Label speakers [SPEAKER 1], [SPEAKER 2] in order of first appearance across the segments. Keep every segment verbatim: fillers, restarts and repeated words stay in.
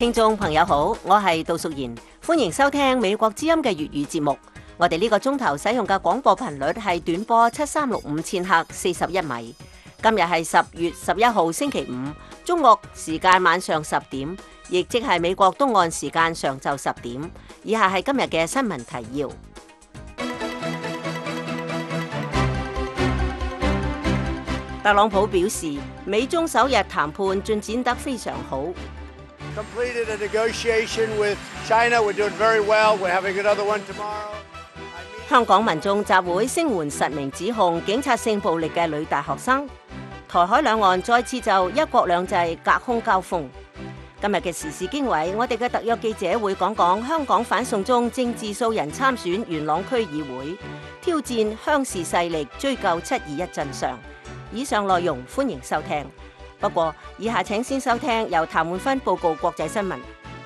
[SPEAKER 1] 聽眾朋友好，我係杜淑賢，歡迎收聽美國之音嘅粵語節目。我哋呢個鐘頭使用嘅廣播頻率係短波七三六五千赫四十一米。今日係十月十一號星期五，中國時間晚上十點，亦即係美國東岸時間上晝十點。以下係今日嘅新聞提要。特朗普表示，美中首日談判進展得非常好。
[SPEAKER 2] Completed a negotiation with China. We're doing very well. We're having another one tomorrow.
[SPEAKER 1] 香港民眾集會聲援實名指控警察性暴力嘅女大學生。台海兩岸再次就一國兩制隔空交鋒。今日嘅時事經緯，我哋嘅特約記者會講講香港反送中政治素人參選元朗區議會，挑戰鄉事勢力追究七二一真相。以上內容歡迎收聽。不過，以下請先收聽由譚滿芬報告國際新聞。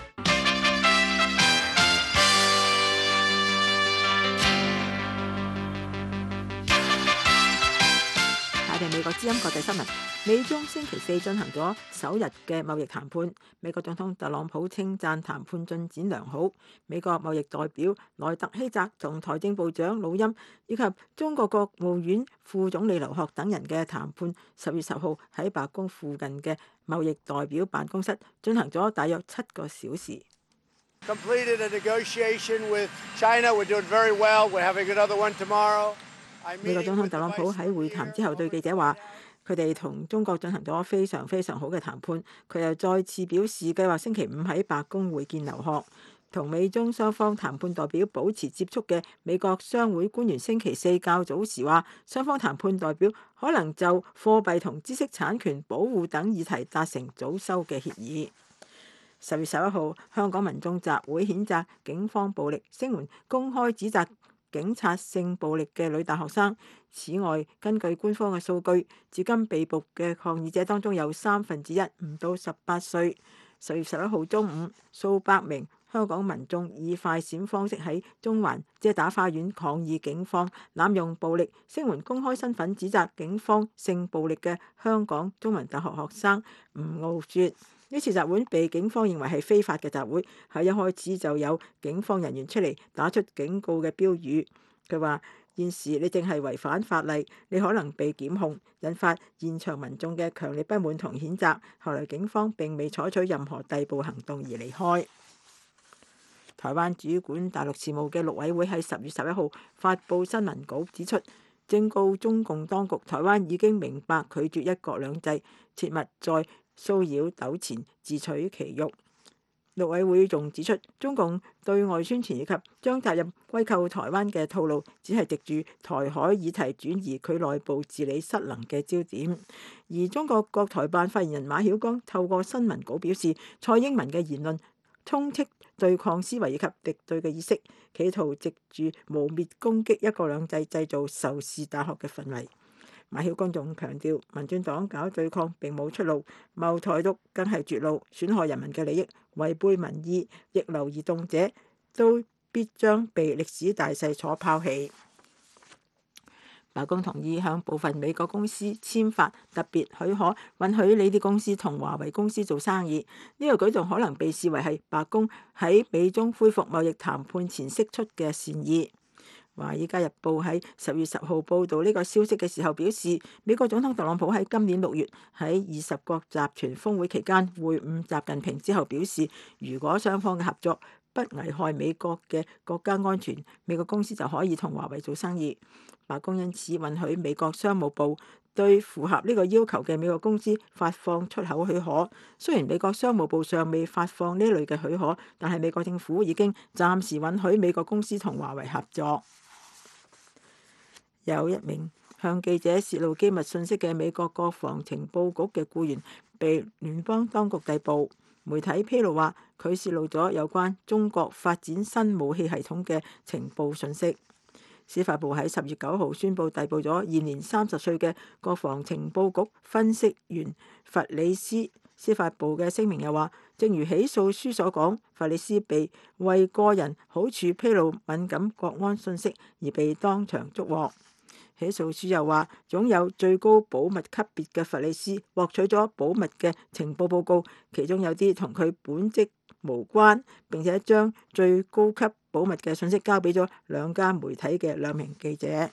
[SPEAKER 3] 下邊美國之音國際新聞，美中星期四進行咗首日嘅貿易談判。美國總統特朗普稱讚談判進展良好。美國貿易代表萊特希澤同財政部長魯欽以及中國國務院副總理劉鶴等人嘅談判，十月十號喺白宮附近嘅貿易代表辦公室進行咗大約七個小時。
[SPEAKER 2] Completed a negotiation with China. We're doing very well. We're having another one tomorrow.
[SPEAKER 3] 美國總統特朗普喺會談之後對記者話，佢哋同中國進行咗非常非常好嘅談判。佢又再次表示計劃星期五喺白宮會見劉鶴。同美中雙方談判代表保持接觸嘅美國商會官員星期四較早時話，雙方談判代表可能就貨幣同知識產權保護等議題達成早收嘅協議。十月十一號，香港民眾集會譴責警方暴力，聲援公開指責警察性暴力嘅女大學生。此外，根據官方嘅數據，至今被捕嘅抗議者當中有三分之一唔到十八歲。十月十一號中午，數百名香港民眾以快閃方式喺中環遮打花園抗議警方濫用暴力，聲援公開身份指責警方性暴力嘅香港中文大學學生吳傲雪。呢次集會被警方認為係非法嘅集會，喺一開始就有警方人員出嚟打出警告嘅標語。佢話：現時你正係違反法例，你可能被檢控，引發現場民眾嘅強烈不滿同譴責。後來警方並未採取任何逮捕行動而離開。台灣主管大陸事務嘅陸委會喺十月十一號發布新聞稿指出，正告中共當局，台灣已經明白拒絕一國兩制，切勿再騷擾糾纏，自取其辱。陸委會仲指出，中共對外宣傳以及將責任歸咎台灣嘅套路，只係藉住台海議題轉移佢內部治理失能嘅焦點。而中國國台辦發言人馬曉光透過新聞稿表示，蔡英文嘅言論充斥對抗思維以及敵對嘅意識，企圖藉住污蔑攻擊一國兩制，製造仇視大學嘅氛圍。馬曉光仲強調，民進黨搞對抗並冇出路，謀台獨更係絕路，損害人民嘅利益，違背民意，逆流而動者都必將被歷史大勢所拋棄。白宮同意向部分美國公司簽發特別許可，允許呢啲公司同華為公司做生意。呢個舉動可能被視為係白宮喺美中恢復貿易談判前釋出嘅善意。《華爾街日報》喺十月十號報導呢個消息嘅時候表示，美國總統特朗普喺今年六月喺二十國集團峰會期間會晤習近平之後表示，如果雙方嘅合作不危害美國嘅國家安全，美國公司就可以同華為做生意。白宮因此允許美國商務部對符合呢個要求嘅美國公司發放出口許可。雖然美國商務部尚未發放呢類嘅許可，但係美國政府已經暫時允許美國公司同華為合作。有一名向記者泄露機密信息嘅美國國防情報局嘅僱員被聯邦當局逮捕。媒體披露話，佢泄露咗有關中國發展新武器系統嘅情報信息。司法部喺十月九號宣布逮捕咗現年三十歲嘅國防情報局分析員弗里斯。司法部嘅聲明又話，正如起訴書所講，弗里斯被為個人好處披露敏感國安信息而被當場捉獲。起訴書又話，擁有最高保密級別嘅弗里斯獲取咗保密嘅情報報告，其中有啲同佢本職無關，並且將最高級保密嘅信息交俾咗兩家媒體嘅兩名記者。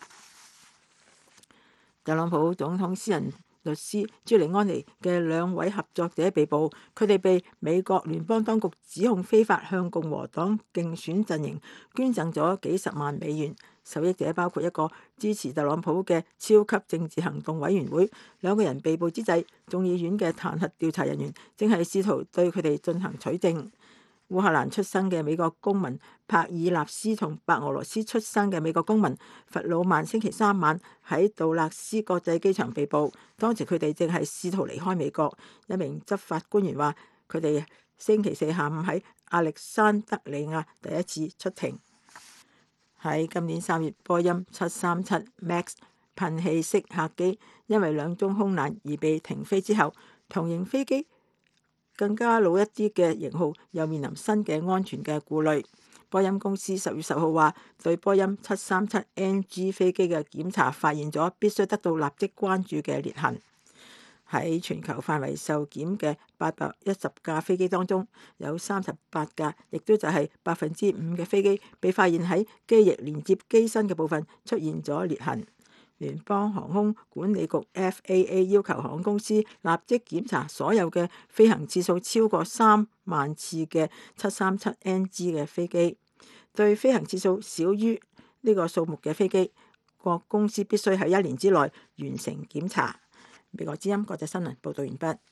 [SPEAKER 3] 特朗普總統私人律師朱利安尼嘅兩位合作者被捕，佢哋被美國聯邦當局指控非法向共和黨競選陣營捐贈咗幾十萬美元。受益者包括一個支持特朗普嘅超級政治行動委員會。兩個人被捕之際，眾議院嘅彈劾調查人員正係試圖對佢哋進行取證。烏克蘭出生嘅美國公民帕爾納斯同白俄羅斯出生嘅美國公民弗魯曼星期三晚喺杜勒斯國際機場被捕，當時佢哋正係試圖離開美國。一名執法官員話，佢哋星期四下午喺亞歷山德里亞第一次出庭。喺今年三月，波音七三七 MAX 噴氣式客機因為兩宗空難而被停飛之後，同型飛機更加老一啲嘅型號又面臨新嘅安全嘅顧慮。波音公司十月十號話，對波音七三七 N G 飛機嘅檢查發現咗必須得到立即關注嘅裂痕。喺全球範圍受檢嘅八百一十架飛機當中，有三十八架，亦都就係百分之五嘅飛機被發現喺機翼連接機身嘅部分出現咗裂痕。聯邦航空管理局 F A A 要求航空公司立即檢查所有嘅飛行次數超過三萬次嘅七三七 N G 嘅飛機。對飛行次數少於呢個數目嘅飛機，各公司必須喺一年之內完成檢查。美國之音國際新聞報道完畢。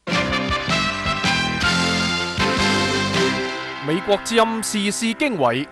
[SPEAKER 4] 美國之音時事經緯。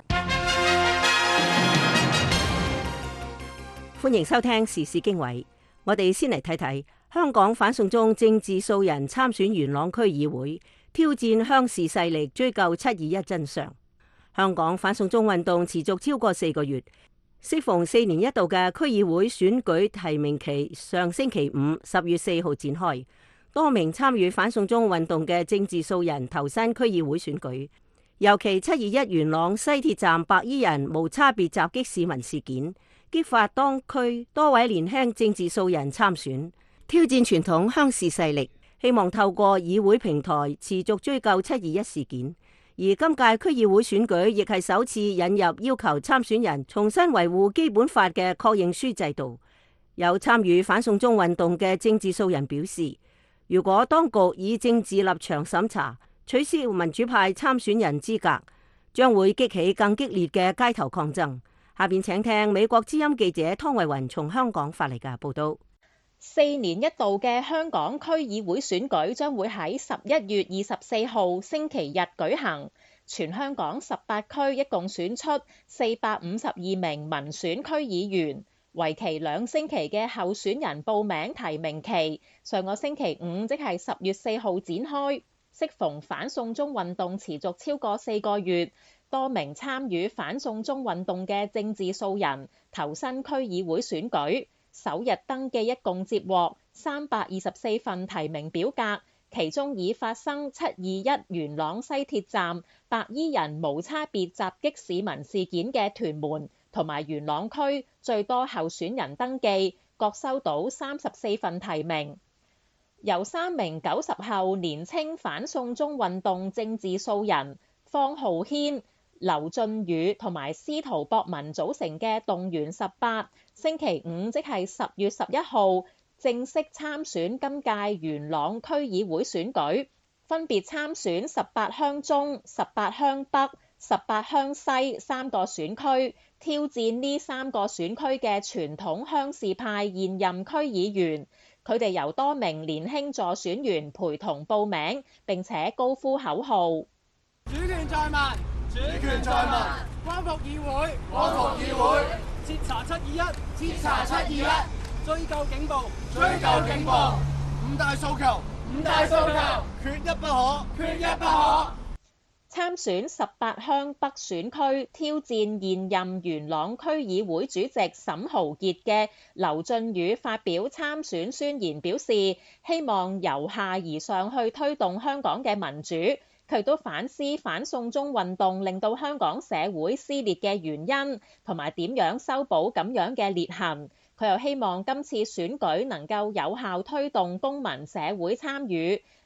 [SPEAKER 1] 歡迎收聽時事經緯。我哋先嚟睇睇香港反送中政治素人參選元朗區議會，挑戰鄉事勢力追究七二一真相。香港反送中運動持續超過四個月，適逢四年一度嘅區議會選舉提名期上星期五十月四號展開，多名參與反送中運動嘅政治素人投身區議會選舉。尤其七二一元朗西鐵站白衣人無差別襲擊市民事件，激發當區多位年輕政治素人參選，挑戰傳統鄉事勢力，希望透過議會平台持續追究七二一事件。而今屆區議會選舉亦係首次引入要求參選人重新維護基本法嘅確認書制度。有參與反送中運動嘅政治素人表示，如果當局以政治立場審查，取消民主派參選人資格，將會激起更激烈嘅街頭抗爭。下邊請聽美國之音記者湯慧雲從香港發嚟嘅報道。
[SPEAKER 5] 四年一度嘅香港區議會選舉將會喺十一月二十四號星期日舉行，全香港十八區一共選出四百五十二名民選區議員，為期兩星期嘅候選人報名提名期上個星期五即係十月四號展開。適逢反送中運動持續超過四個月，多名參與反送中運動嘅政治素人投身區議會選舉。首日登記一共接獲三百二十四份提名表格，其中以發生七二一元朗西鐵站白衣人無差別襲擊市民事件嘅屯門同埋元朗區最多候選人登記，各收到三十四份提名。由三名九十後年青反送中運動政治素人方浩軒、劉俊宇同埋司徒博文組成嘅動員十八，星期五即係十月十一號正式參選今屆元朗區議會選舉，分別參選十八鄉中、十八鄉北、十八鄉西三個選區，挑戰呢三個選區嘅傳統鄉事派現任區議員。佢哋由多名年輕助選員陪同報名，並且高呼口號：
[SPEAKER 6] 主權在民，主權在民，光復議會，光復議會，徹查七二一，徹查七二一，追究警暴，追究警暴，五大訴求，五大訴求，缺一不可，缺一不可。
[SPEAKER 5] 參選十八鄉北選區挑戰現任元朗區議會主席沈豪傑嘅劉俊宇發表參選宣言，表示希望由下而上去推動香港嘅民主。佢都反思反送中運動令到香港社會撕裂嘅原因，同埋點樣修補咁樣嘅裂痕。佢又希望今次選舉能夠有效推動公民社會參與，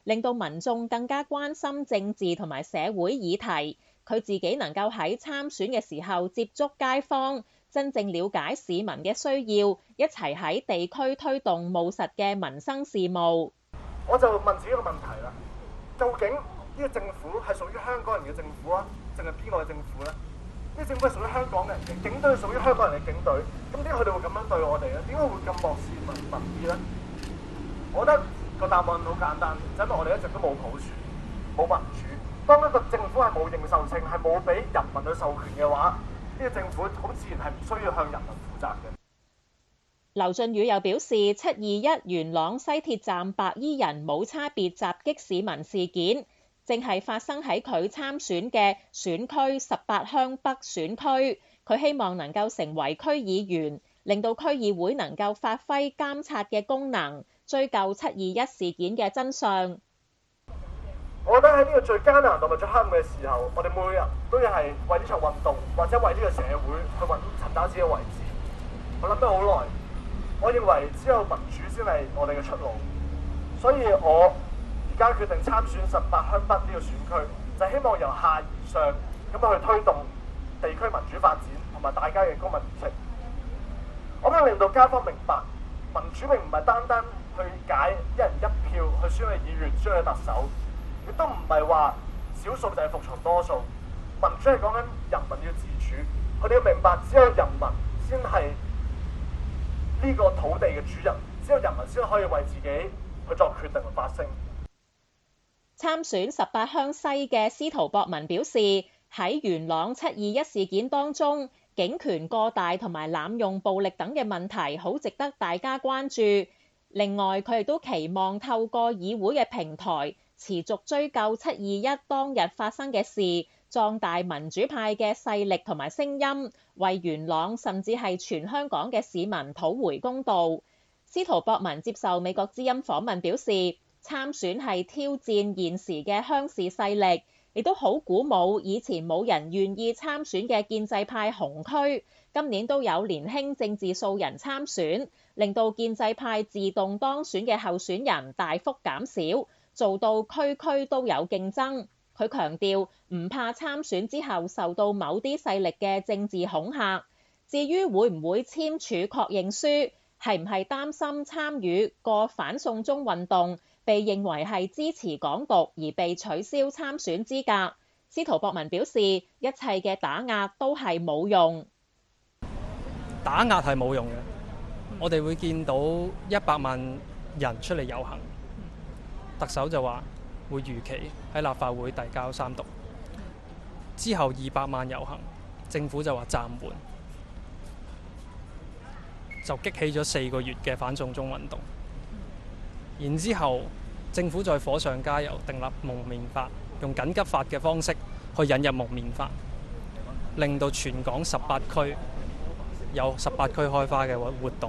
[SPEAKER 5] 令到民眾更加關心政治同埋社會議題。佢自己能夠喺參選嘅時候接觸街坊，真正了解市民嘅需要，一齊喺地區推動務實嘅民生事務。
[SPEAKER 7] 我就問自己一個問題啦，究竟呢個政府係屬於香港人嘅政府啊，定係邊個嘅政府呢？呢個政府係屬於香港人嘅，警隊係屬於香港人嘅警隊，咁點解佢哋會咁樣對我哋咧？點解會咁漠視民民意呢？我覺得個答案好簡單，就因為我哋一直都冇普選，冇民主。當一個政府係冇認受性，係冇俾人民去授權嘅話，呢個政府好自然係唔需要向人民負責嘅。
[SPEAKER 5] 劉俊宇又表示，七二一元朗西鐵站白衣人冇差別襲擊市民事件，正係發生喺佢參選嘅選區十八鄉北選區。佢希望能夠成為區議員，令到區議會能夠發揮監察嘅功能，追究七二一事件嘅真相。
[SPEAKER 7] 我覺得喺呢個最艱難同埋最黑暗嘅時候，我哋每個人都要係為呢場運動或者為呢個社會去揾尋找自己嘅位置。我諗咗好耐，我認為只有民主先係我哋嘅出路，所以我而家決定參選十八鄉北呢個選區，就希望由下而上咁樣去推動地區民主發展同埋大家嘅公民意識。我想令到街坊明白，民主並唔係單單去解一人一票去選嘅議員、選嘅特首。亦都唔係話少數就係服從多數，民主係講緊人民要自主，佢哋要明白只有人民先係呢個土地嘅主人，只有人民先可以為自己去作決定同發聲。
[SPEAKER 5] 參選十八鄉西嘅司徒博文表示，喺元朗七二一事件當中，警權過大同埋濫用暴力等嘅問題好值得大家關注。另外，佢亦都期望透過議會嘅平台，持續追究七二一當日發生嘅事，壯大民主派嘅勢力同埋聲音，為元朗甚至係全香港嘅市民討回公道。司徒博文接受美國之音訪問表示，參選係挑戰現時嘅鄉事勢力，亦都好鼓舞以前冇人願意參選嘅建制派紅區，今年都有年輕政治素人參選，令到建制派自動當選嘅候選人大幅減少，做到區區都有競爭。佢強調唔怕參選之後受到某啲勢力嘅政治恐嚇。至於會唔會簽署確認書，係唔係擔心參與個反送中運動被認為係支持港獨而被取消參選資格，司徒博文表示一切嘅打壓都係冇用。
[SPEAKER 8] 打壓係冇用嘅，我哋會見到一百萬人出嚟遊行，特首就話會如期喺立法會遞交三讀，之後二百萬遊行，政府就話暫緩，就激起咗四個月嘅反送中運動。然之後政府再火上加油，訂立蒙面法，用緊急法嘅方式去引入蒙面法，令到全港十八區有十八區開花嘅活動。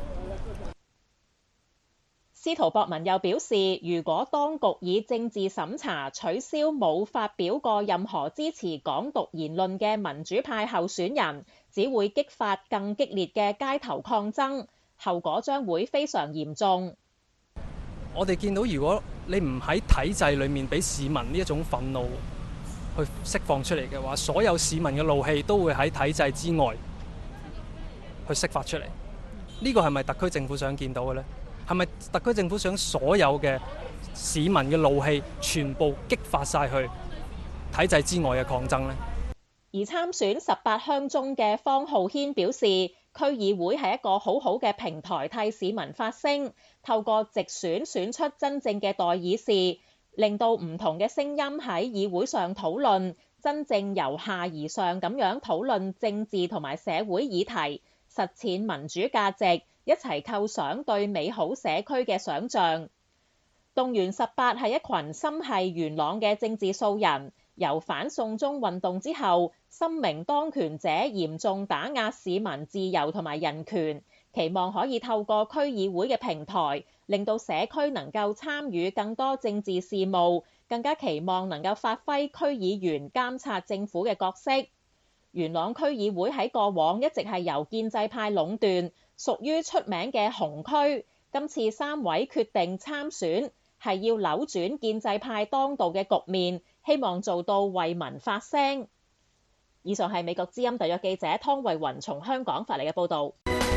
[SPEAKER 5] 司徒博文又表示，如果當局以政治審查取消冇發表過任何支持港獨言論嘅民主派候選人，只會激發更激烈嘅街頭抗爭，後果將會非常嚴重。
[SPEAKER 8] 我哋見到，如果你唔喺體制裏面俾市民呢一種憤怒去釋放出嚟嘅話，所有市民嘅怒氣都會喺體制之外去釋發出嚟。呢個係咪特區政府想見到嘅呢？係咪特區政府想所有嘅市民嘅怒氣全部激發晒去體制之外嘅抗爭呢？
[SPEAKER 5] 而參選十八鄉中嘅方浩軒表示，區議會係一個好好嘅平台，替市民發聲，透過直選選出真正嘅代議士，令到唔同嘅聲音喺議會上討論，真正由下而上咁樣討論政治同埋社會議題，實踐民主價值，一齊構想對美好社區嘅想像。動員十八係一群心繫元朗嘅政治素人，由反送中運動之後，深明當權者嚴重打壓市民自由同埋人權，期望可以透過區議會嘅平台，令到社區能夠參與更多政治事務，更加期望能夠發揮區議員監察政府嘅角色。元朗區議會喺過往一直係由建制派壟斷，屬於出名嘅紅區。今次三位決定參選， 係要扭轉建制派當道嘅局面，希望做到為民發聲。以上係美國之音特約記者湯慧雲從香港發嚟嘅報導。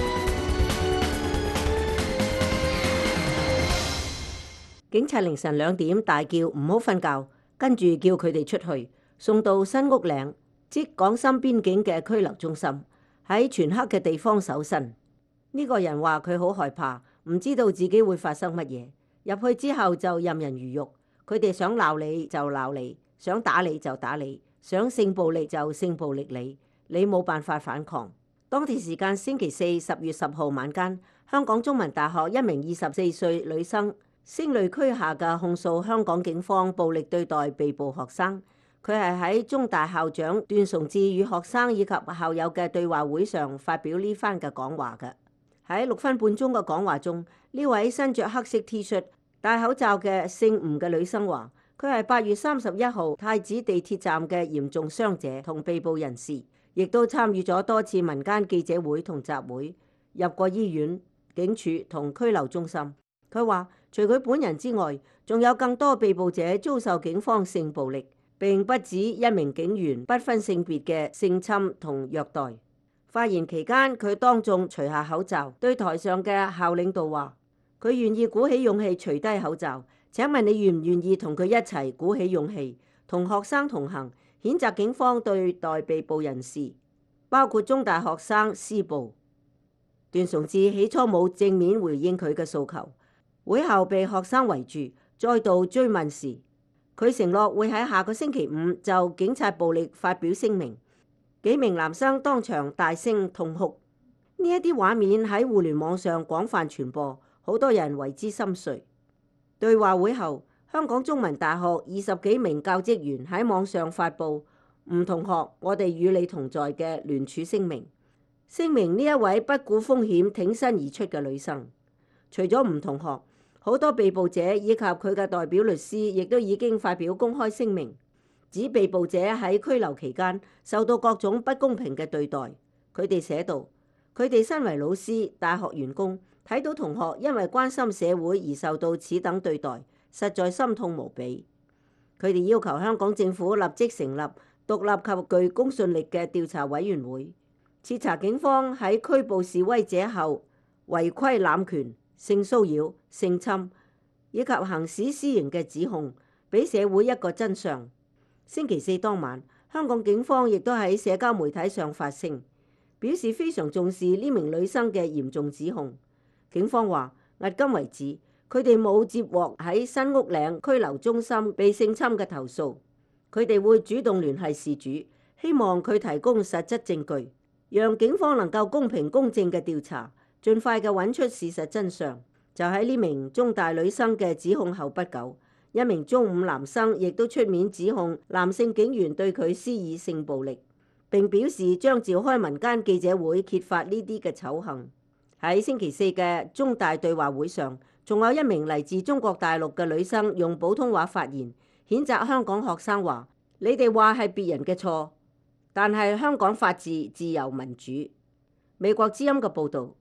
[SPEAKER 1] 警察凌晨兩點大叫唔好瞓覺，跟住叫佢哋出去，送到新屋嶺，即港深邊境嘅拘留中心，喺全黑嘅地方搜身。呢個人話佢好害怕，唔知道自己會發生乜嘢。入去之後就任人魚肉，佢哋想鬧你就鬧你，想打你就打你，想性暴力就性暴力你，你冇辦法反抗。當地時間星期四十月十號晚間，香港中文大學一名二十四歲女生聲淚俱下嘅控訴香港警方暴力對待被捕學生。佢係喺中大校長段崇智與學生以及校友嘅對話會上發表呢番嘅講話嘅。喺六分半鐘嘅講話中，呢位身着黑色 T 恤、戴口罩嘅姓吳嘅女生話：佢係八月三十一號太子地鐵站嘅嚴重傷者同被捕人士，亦都參與咗多次民間記者會同集會，入過醫院、警署同拘留中心。佢話：除佢本人之外，仲有更多被捕者遭受警方性暴力，並不止一名警員不分性別嘅性侵同虐待。發言期間，佢當眾除下口罩，對台上嘅校領導話：佢願意鼓起勇氣除低口罩。請問你願唔願意同佢一齊鼓起勇氣，同學生同行，譴責警方對待被捕人士，包括中大學生施暴？段崇智起初冇正面回應佢嘅訴求，會後被學生圍住，再度追問時，佢承諾會喺下個星期五就警察暴力發表聲明。幾名男生當場大聲痛哭，呢一啲畫面喺互聯網上廣泛傳播，好多人為之心碎。對話會後，香港中文大學二十幾名教職員喺網上發布吳同學，我哋與你同在嘅聯署聲明，聲明呢一位不顧風險挺身而出嘅女生。除咗吳同學，好多被捕者以及佢嘅代表律師亦都已經發表公開聲明，指被捕者喺拘留期間受到各種不公平嘅對待。佢哋寫道：佢哋身為老師、大學員工，睇到同學因為關心社會而受到此等對待，實在心痛無比。佢哋要求香港政府立即成立獨立及具公信力嘅調查委員會，徹查警方喺拘捕示威者後違規濫權、性騷擾、性侵以及行使私刑嘅指控，俾社會一個真相。星期四當晚，香港警方亦都喺社交媒體上發聲，表示非常重視呢名女生嘅嚴重指控。警方話，迄今為止，佢哋冇接獲喺新屋嶺拘留中心被性侵嘅投訴。佢哋會主動聯繫事主，希望佢提供實質證據，讓警方能夠公平公正嘅調查，盡快嘅揾出事實真相。就喺呢名中大女生嘅指控後不久，一名中五男生亦都出面指控男性警員對佢施以性暴力，並表示將召開民間記者會揭發呢啲嘅醜行。喺星期四嘅中大對話會上，仲有一名嚟自中國大陸嘅女生用普通話發言，譴責香港學生話：你哋話係別人嘅錯，但係香港法治、自由、民主。美國之音嘅報導。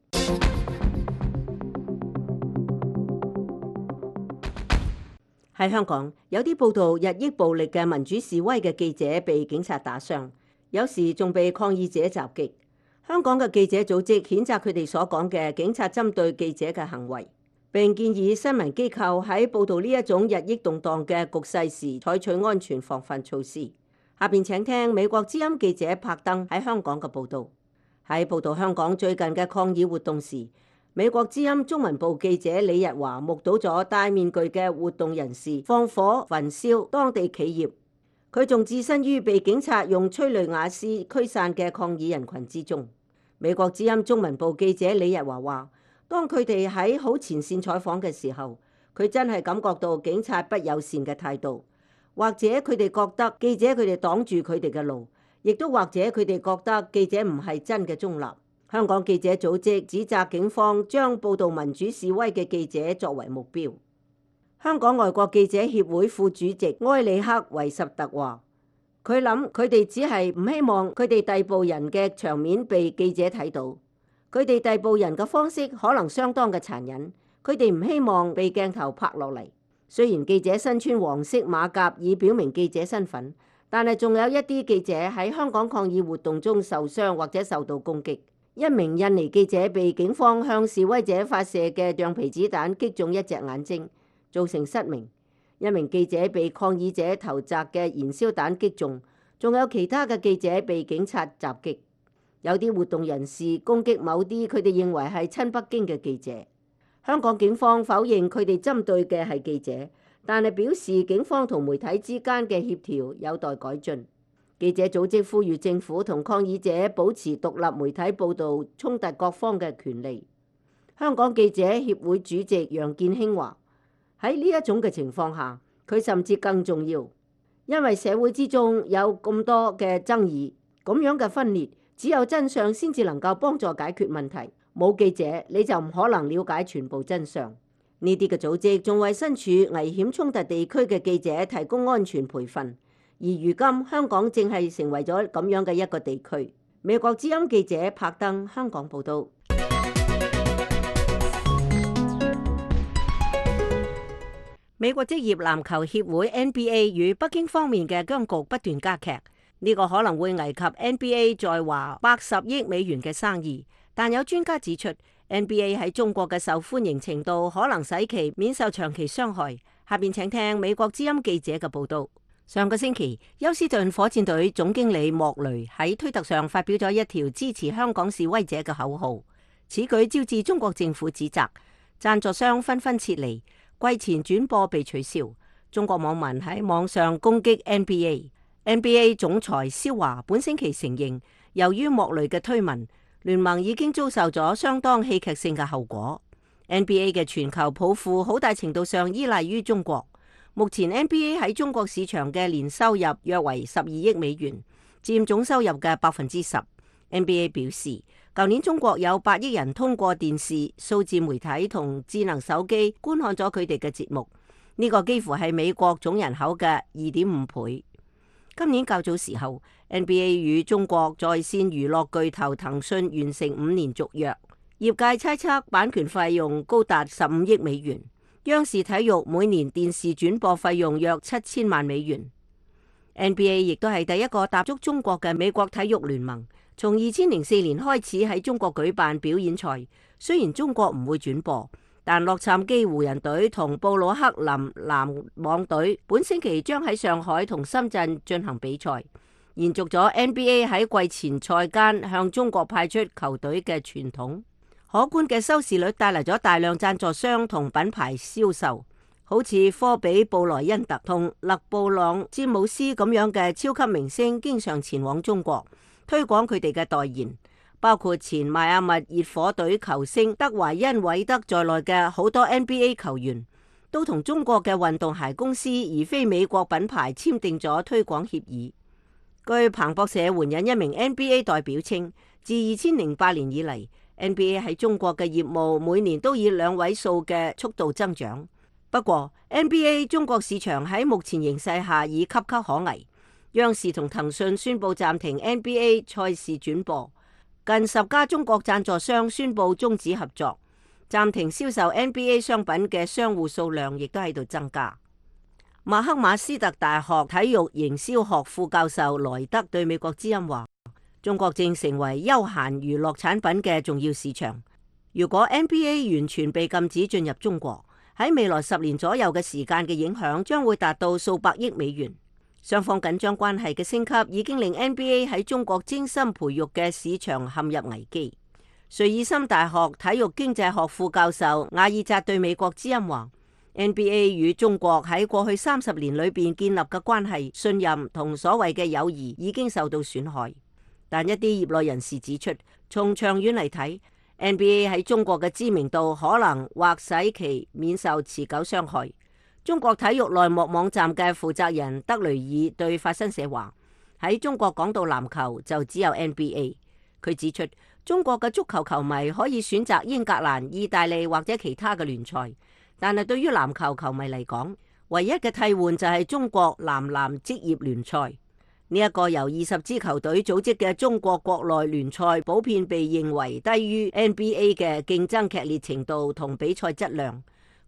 [SPEAKER 1] 喺香港，有啲報道日益暴力嘅民主示威嘅記者被警察打傷，有時仲被抗議者襲擊。香港嘅記者組織譴責佢哋所講嘅警察針對記者嘅行為，並建議新聞機構喺報道呢一種日益動盪嘅局勢時採取安全防範措施。下邊請聽美國之音記者柏登喺香港嘅報導。喺報導香港最近嘅抗議活動時，美國之音中文部記者李日華目睹咗戴面具嘅活動人士放火焚燒當地企業，佢仲置身於被警察用催淚瓦斯驅散嘅抗議人群之中。美國之音中文部記者李日華話，當佢哋喺好前線採訪嘅時候，佢真係感覺到警察不友善嘅態度，或者佢哋覺得記者佢哋擋住佢哋嘅路，亦都或者佢哋覺得記者唔係真嘅中立。香港記者組織指責警方將報導民主示威嘅記者作為目標。香港外國記者協會副主席埃里克維什特話，佢諗佢哋只係唔希望佢哋逮捕人嘅場面被記者睇到，佢哋逮捕人嘅方式可能相當嘅殘忍，佢哋唔希望被鏡頭拍落嚟， 雖然記者身穿黃色馬甲以表明記者身份，但係仲有一啲記者喺香港抗議活動中受傷或者受到攻擊。一名印尼記者被警方向示威者發射嘅橡皮子彈擊中一隻眼睛，造成失明。一名記者被抗議者投擲嘅燃燒彈擊中，仲有其他嘅記者被警察襲擊。有啲活動人士攻擊某啲佢哋認為係親北京嘅記者。香港警方否認佢哋針對嘅係記者，但係表示警方同媒體之間嘅協調有待改進。記者組織呼籲政府同抗議者保持獨立媒體報導衝突各方嘅權利。香港記者協會主席楊健興話：喺呢一種嘅情況下，佢甚至更重要，因為社會之中有咁多嘅爭議，咁樣嘅分裂，只有真相先至能夠幫助解決問題。冇記者，你就唔可能了解全部真相。呢啲嘅組織仲為身處危險衝突地區嘅記者提供安全培訓，而如今香港正係成為咗咁樣嘅一個地區。美國之音記者柏登香港報道。美國職業籃球協會 N B A 與北京方面嘅僵局不斷加劇，呢個可能會危及 N B A 在華八十億美元嘅生意。但有專家指出 ，N B A 喺中國嘅受歡迎程度可能使其免受長期傷害。下邊請聽美國之音記者嘅報道。上個星期，休斯頓火箭隊總經理莫雷喺推特上發表咗一條支持香港示威者嘅口號，此舉招致中國政府指責，贊助商紛紛撤離，季前轉播被取消。中國網民喺網上攻擊 N B A。N B A 總裁肖華本星期承認，由於莫雷嘅推文，聯盟已經遭受咗相當戲劇性嘅後果。N B A 嘅全球抱負好大程度上依賴於中國。目前 N B A 喺中國市場嘅年收入約為十二億美元，佔總收入嘅百分之十。N B A 表示，舊年中國有八億人通過電視、數字媒體同智能手機觀看咗佢哋嘅節目，呢、這個幾乎係美國總人口嘅二點五倍。今年較早時候 ，N B A 與中國在線娛樂巨頭騰訊完成五年續約，業界猜測版權費用高達十五億美元。央視體育每年電視轉播費用約七千萬美元。N B A 亦都係第一個踏足中國嘅美國體育聯盟，從二千零四年開始喺中國舉辦表演賽。雖然中國唔會轉播，但洛杉磯湖人隊同布魯克林籃網隊本星期將喺上海同深圳進行比賽，延續咗 N B A 喺季前賽間向中國派出球隊嘅傳統。可觀嘅收視率帶嚟咗大量贊助商同品牌銷售，好似科比布萊恩特同勒布朗詹姆斯咁樣嘅超級明星，經常前往中國推廣佢哋嘅代言。包括前邁阿密熱火隊球星德懷恩韋德在內嘅好多 N B A 球員，都同中國嘅運動鞋公司而非美國品牌簽訂咗推廣協議。據彭博社援引一名 N B A 代表稱，自二千零八年以嚟，N B A 喺中國嘅業務每年都以兩位數嘅速度增長。不過 N B A 中國市場喺目前形勢下已岌岌可危，央視同騰訊宣布暫停 N B A 賽事轉播。近十家中國贊助商宣布終止合作，暫停銷售 N B A 商品嘅商戶數量亦都喺度增加。馬克馬斯特大學體育營銷學副教授萊德對美國之音話：中國正成為休閒娛樂產品嘅重要市場。如果 N B A 完全被禁止進入中國，喺未來十年左右嘅時間嘅影響將會達到數百億美元。雙方緊張關係嘅升級已經令 N B A 喺中國精心培育嘅市場陷入危機。瑞爾森大學體育經濟學副教授瓦爾扎對美國之音話 ：N B A 與中國喺過去三十年裏邊建立嘅關係、信任同所謂嘅友誼已經受到損害。但一啲業內人士指出，從長遠嚟睇 ，N B A 喺中國嘅知名度可能或使其免受持久傷害。中國體育內幕網站嘅負責人德雷爾對法新社話：喺中國講到籃球就只有 N B A。佢指出，中國嘅足球球迷可以選擇英格蘭、意大利或者其他嘅聯賽，但係對於籃球球迷嚟講，唯一嘅替換就係中國男籃職業聯賽。呢一個由二十支球隊組織嘅中國國內聯賽，普遍被認為低於 N B A 嘅競爭劇烈程度同比賽質量。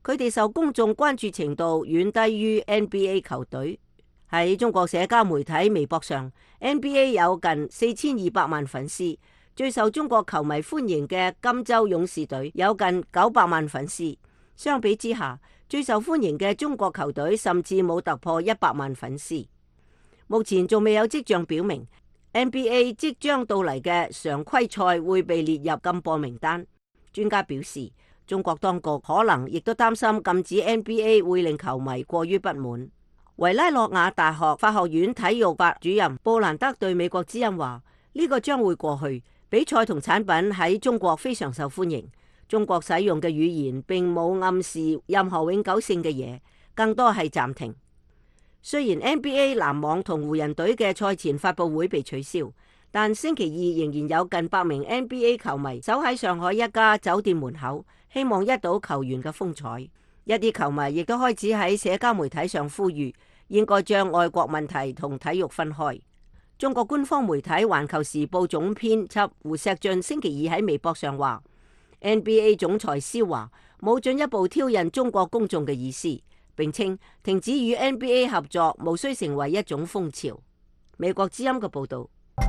[SPEAKER 1] 佢哋受公眾關注程度遠低於 N B A 球隊。喺中國社交媒體微博上 ，N B A 有近四千二百萬粉絲，最受中國球迷歡迎嘅金州勇士隊有近九百萬粉絲。相比之下，最受歡迎嘅中國球隊甚至冇突破一百萬粉絲。目前仲未有跡象表明 N B A 即將到嚟嘅常規賽會被列入禁播名單。專家表示，中國當局可能亦都擔心禁止 N B A 會令球迷過於不滿。維拉諾亞大學法學院體育法主任布蘭德對美國之音話：呢個將會過去。比賽同產品喺中國非常受歡迎。中國使用嘅語言並冇暗示任何永久性嘅嘢，更多係暫停。雖然 N B A 籃網同湖人隊嘅賽前發佈會被取消，但星期二仍然有近百名 N B A 球迷守喺上海一家酒店門口，希望一睹球員嘅風采。一啲球迷亦都開始喺社交媒體上呼籲，應該將愛國問題同體育分開。中國官方媒體《環球時報》總編輯胡錫進星期二喺微博上話 ，N B A 總裁施華冇進一步挑釁中國公眾嘅意思，並稱停止與 N B A 合作無需成為一種風潮。美國之音嘅報導。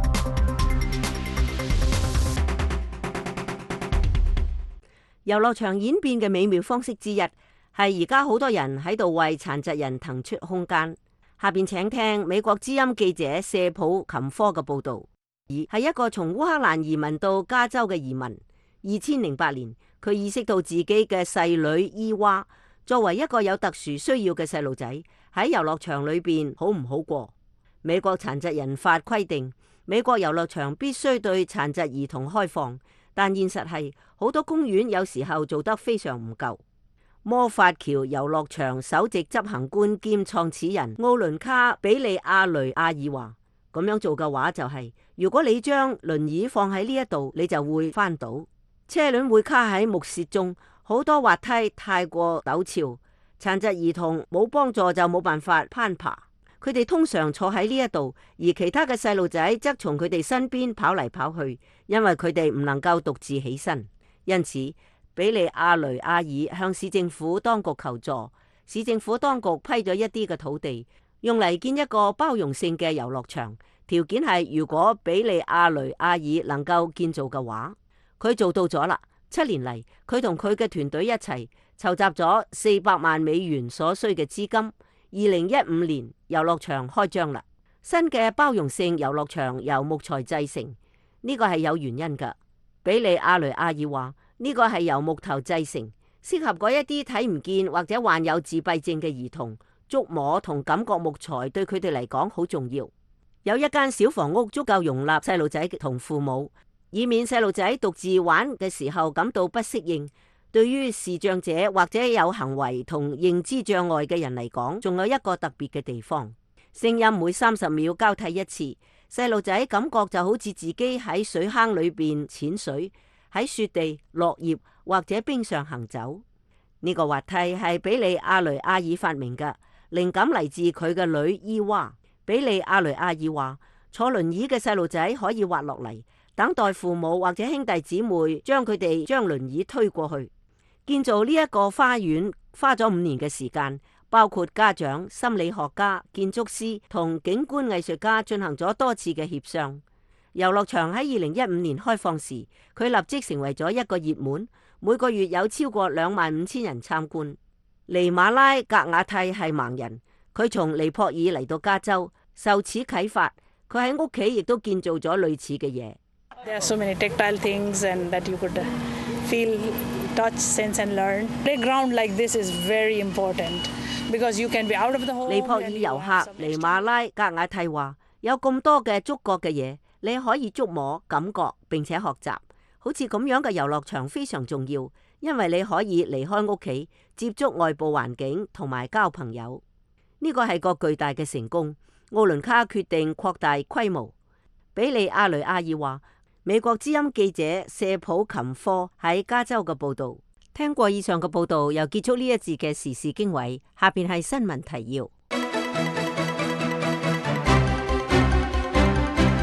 [SPEAKER 1] 遊樂場演變嘅美妙方式之一，係而家好多人喺度為殘疾人騰出空間。下邊請聽美國之音記者謝普琴科嘅報導，而係一個從烏克蘭移民到加州嘅移民。二千零八年，佢意識到自己嘅細女伊娃作為一個有特殊需要嘅細路仔喺遊樂場裏邊好唔好過。美國殘疾人法規定，美國遊樂場必須對殘疾兒童開放，但現實係好多公園有時候做得非常唔夠。魔法橋遊樂場首席執行官兼創始人奧倫卡比利亞雷亞爾話：咁樣做嘅話就係、是，如果你將輪椅放喺呢一度，你就會翻倒，車輪會卡喺木屑中，好多滑梯太過陡峭，殘疾兒童冇幫助就冇辦法攀爬。佢哋通常坐喺呢一度，而其他嘅細路仔則從佢哋身邊跑嚟跑去，因為佢哋唔能夠獨自起身。因此，比利亞雷亞爾向市政府當局求助，市政府當局批咗一啲嘅土地，用嚟建一個包容性嘅遊樂場。條件係如果比利亞雷亞爾能夠建造嘅話，佢做到咗啦。七年嚟，佢同佢嘅團隊一齊籌集咗四百萬美元所需嘅資金。二零一五年，遊樂場開張啦。新嘅包容性遊樂場由木材製成，呢個係有原因㗎。比利亞雷亞爾話：呢個係由木頭製成，適合嗰一啲睇唔見或者患有自閉症嘅兒童。觸摸同感覺木材對佢哋嚟講好重要。有一間小房屋足夠容納細路仔同父母，以免細路仔獨自玩嘅時候感到不適應。對於視障者或者有行為同認知障礙嘅人嚟講，仲有一個特別嘅地方，聲音每三十秒交替一次，細路仔感覺就好似自己喺水坑裏邊淺水，喺雪地、落葉或者冰上行走。呢、這個滑梯係比利亞雷亞爾發明嘅，靈感嚟自佢嘅女伊娃。比利亞雷亞爾話：坐輪椅嘅細路仔可以滑落嚟，等待父母或者兄弟姊妹將佢哋將輪椅推過去。建造呢一個花園花咗五年嘅時間，包括家長、心理學家、建築師同景觀藝術家進行咗多次嘅協商。遊樂場喺二零一五年開放時，佢立即成為咗一個熱門，每個月有超過兩萬五千人參觀。尼馬拉格瓦蒂係盲人，佢從尼泊爾嚟到加州，受此啟發，佢喺屋企亦都建造咗類似嘅嘢。
[SPEAKER 9] There are so many tactile things and that you could feel, touch, sense and learn. Playground like this is very important because you can be out of the home.
[SPEAKER 1] 尼泊爾遊客尼馬拉格瓦蒂話：有咁多嘅觸覺嘅嘢，你可以觸摸、感覺並且學習。好似咁樣嘅遊樂場非常重要，因為你可以離開屋企，接觸外部環境同埋交朋友。呢個係個巨大嘅成功。奧倫卡決定擴大規模。比利亞雷亞爾話：美國之音記者謝普琴科喺加州嘅報導。聽過以上嘅報導，又結束呢一節嘅時事經緯。下邊係新聞提要。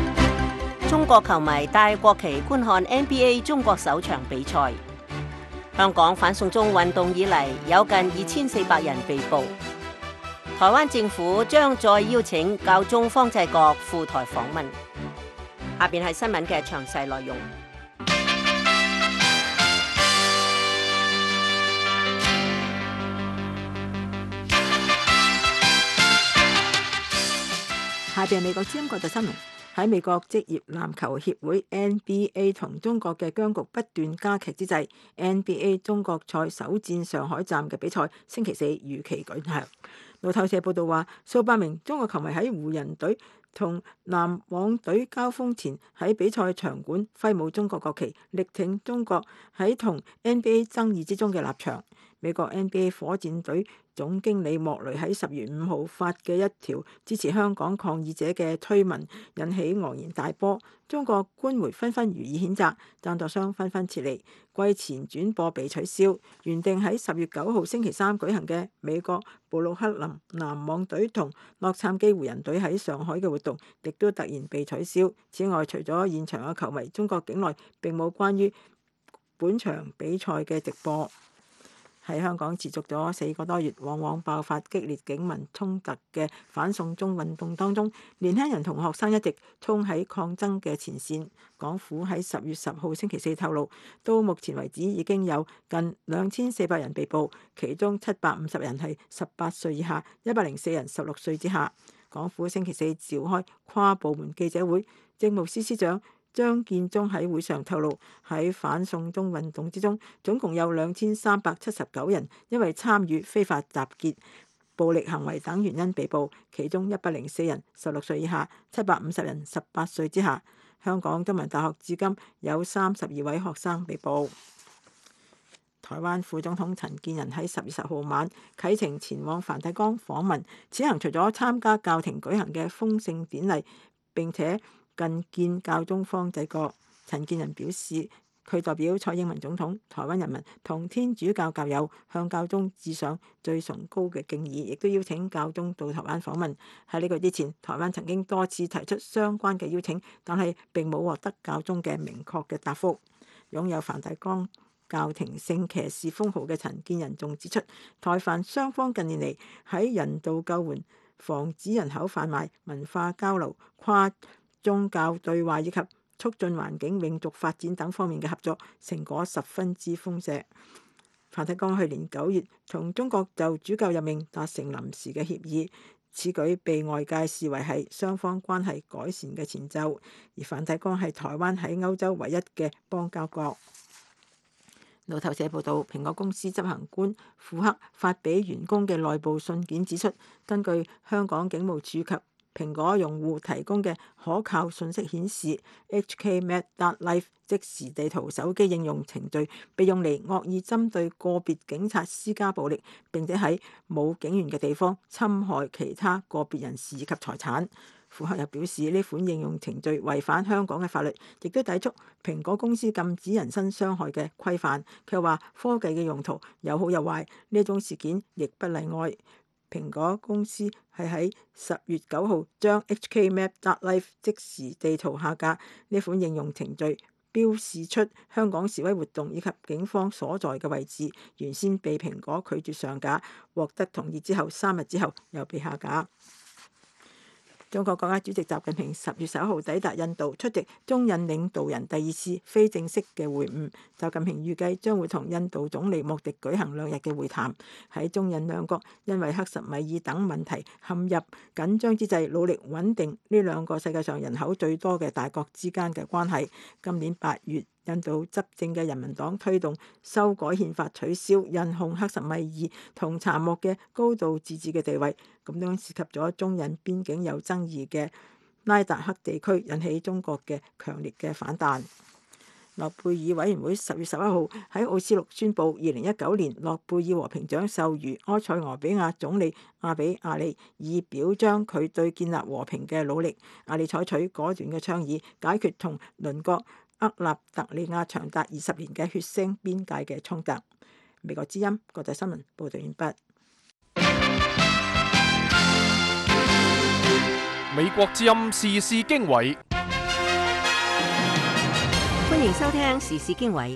[SPEAKER 1] 中國球迷帶國旗觀看 N B A 中國首場比賽。 香港反送中運動以嚟，有近二千四百人被捕。台灣政府將再邀請教宗方濟各赴台訪問。下邊係新聞嘅詳細內容。
[SPEAKER 3] 下邊係美國之音國際新聞。喺美國職業籃球協會 N B A 同中國嘅僵局不斷加劇之際 ，N B A 中國賽首戰上海站嘅比賽星期四如期舉行。路透社報道話，數百名中國球迷喺湖人隊同籃網隊交鋒前喺比賽場館揮舞中國國旗，力挺中國喺同 N B A 爭議之中嘅立場。美國 N B A 火箭隊總經理莫雷喺十月五號發嘅一條支持香港抗議者嘅推文，引起愕然大波。中國官媒紛紛予以譴責，贊助商紛紛撤離，季前轉播被取消。原定喺十月九號星期三舉行嘅美國布魯克林籃網隊同洛杉磯湖人隊喺上海嘅活動，亦都突然被取消。此外，除咗現場嘅球迷，中國境內並冇關於本場比賽嘅直播。喺香港持續咗四個多月，往往爆發激烈警民衝突嘅反送中運動當中，年輕人同學生一直衝喺抗爭嘅前線。港府喺十月十號星期四透露，到目前為止已經有近兩千四百人被捕，其中七百五十人係十八歲以下，一百零四人十六歲之下。港府星期四召開跨部門記者會，政務司司長張建宗喺會上透露，喺反送中運動之中，總共有兩千三百七十九人因為參與非法集結、暴力行為等原因被捕，其中一百零四人十六歲以下，七百五十人十八歲之下。香港中文大學至今有三十二位學生被捕。台灣副總統陳建仁喺十月十號晚啟程前往梵蒂岡訪問，此行除咗參加教廷舉行嘅封聖典禮，並且近見教宗方濟各。陳建仁表示，佢代表蔡英文總統、台灣人民同天主教教友向教宗致上最崇高嘅敬意，亦都邀請教宗到台灣訪問。喺呢個之前，台灣曾經多次提出相關嘅邀請，但係並冇獲得教宗嘅明確嘅答覆。擁有梵蒂岡教廷聖騎士封號嘅陳建仁仲指出，台梵雙方近年嚟喺人道救援、防止人口販賣、文化交流、跨宗教對話以及促進環境永續發展等方面嘅合作成果十分之豐碩。梵蒂岡去年九月同中國就主教任命達成臨時嘅協議，此舉被外界視為係雙方關係改善嘅前奏。而梵蒂岡係台灣喺歐洲唯一嘅邦交國。路透社報道，蘋果公司執行官庫克發俾員工嘅內部信件指出，根據香港警務處及蘋果用戶提供嘅可靠信息顯示 ，H K Map dot Life 即時地圖手機應用程序被用嚟惡意針對個別警察施加暴力，並且喺冇警員嘅地方侵害其他個別人士以及財產。庫克又表示，呢款應用程序違反香港嘅法律，亦都抵觸蘋果公司禁止人身傷害嘅規範。佢又話科技嘅用途有好有壞，呢種事件亦不例外。蘋果公司係喺十月九號將 H K Map dot Life 即時地圖下架，呢款應用程序標示出香港示威活動以及警方所在嘅位置，原先被蘋果拒絕上架，獲得同意之後三日之後又被下架。中國國家主席習近平十月十一號抵達印度，出席中印領導人第二次非正式嘅會晤。習近平預計將會同印度總理莫迪舉行兩日嘅會談。喺中印兩國因為克什米爾等問題陷入緊張之際，努力穩定呢兩個世界上人口最多嘅大國之間嘅關係。今年八月，印度執政嘅人民黨推動修改憲法，取消印控克什米爾同查莫嘅高度自治嘅地位，咁樣涉及咗中印邊境有爭議嘅拉達克地區，引起中國嘅強烈嘅反彈。諾貝爾委員會十月十一號喺奧斯陸宣布，二零一九年諾貝爾和平獎授予埃塞俄比亞總理阿比亞利，以表彰佢對建立和平嘅努力。阿利採取果斷嘅倡議，解決同鄰國厄立特里亞長達二十年嘅血腥邊界嘅衝突。美國之音國際新聞報道完畢。
[SPEAKER 4] 美國之音時事經緯，
[SPEAKER 1] 歡迎收聽時事經緯。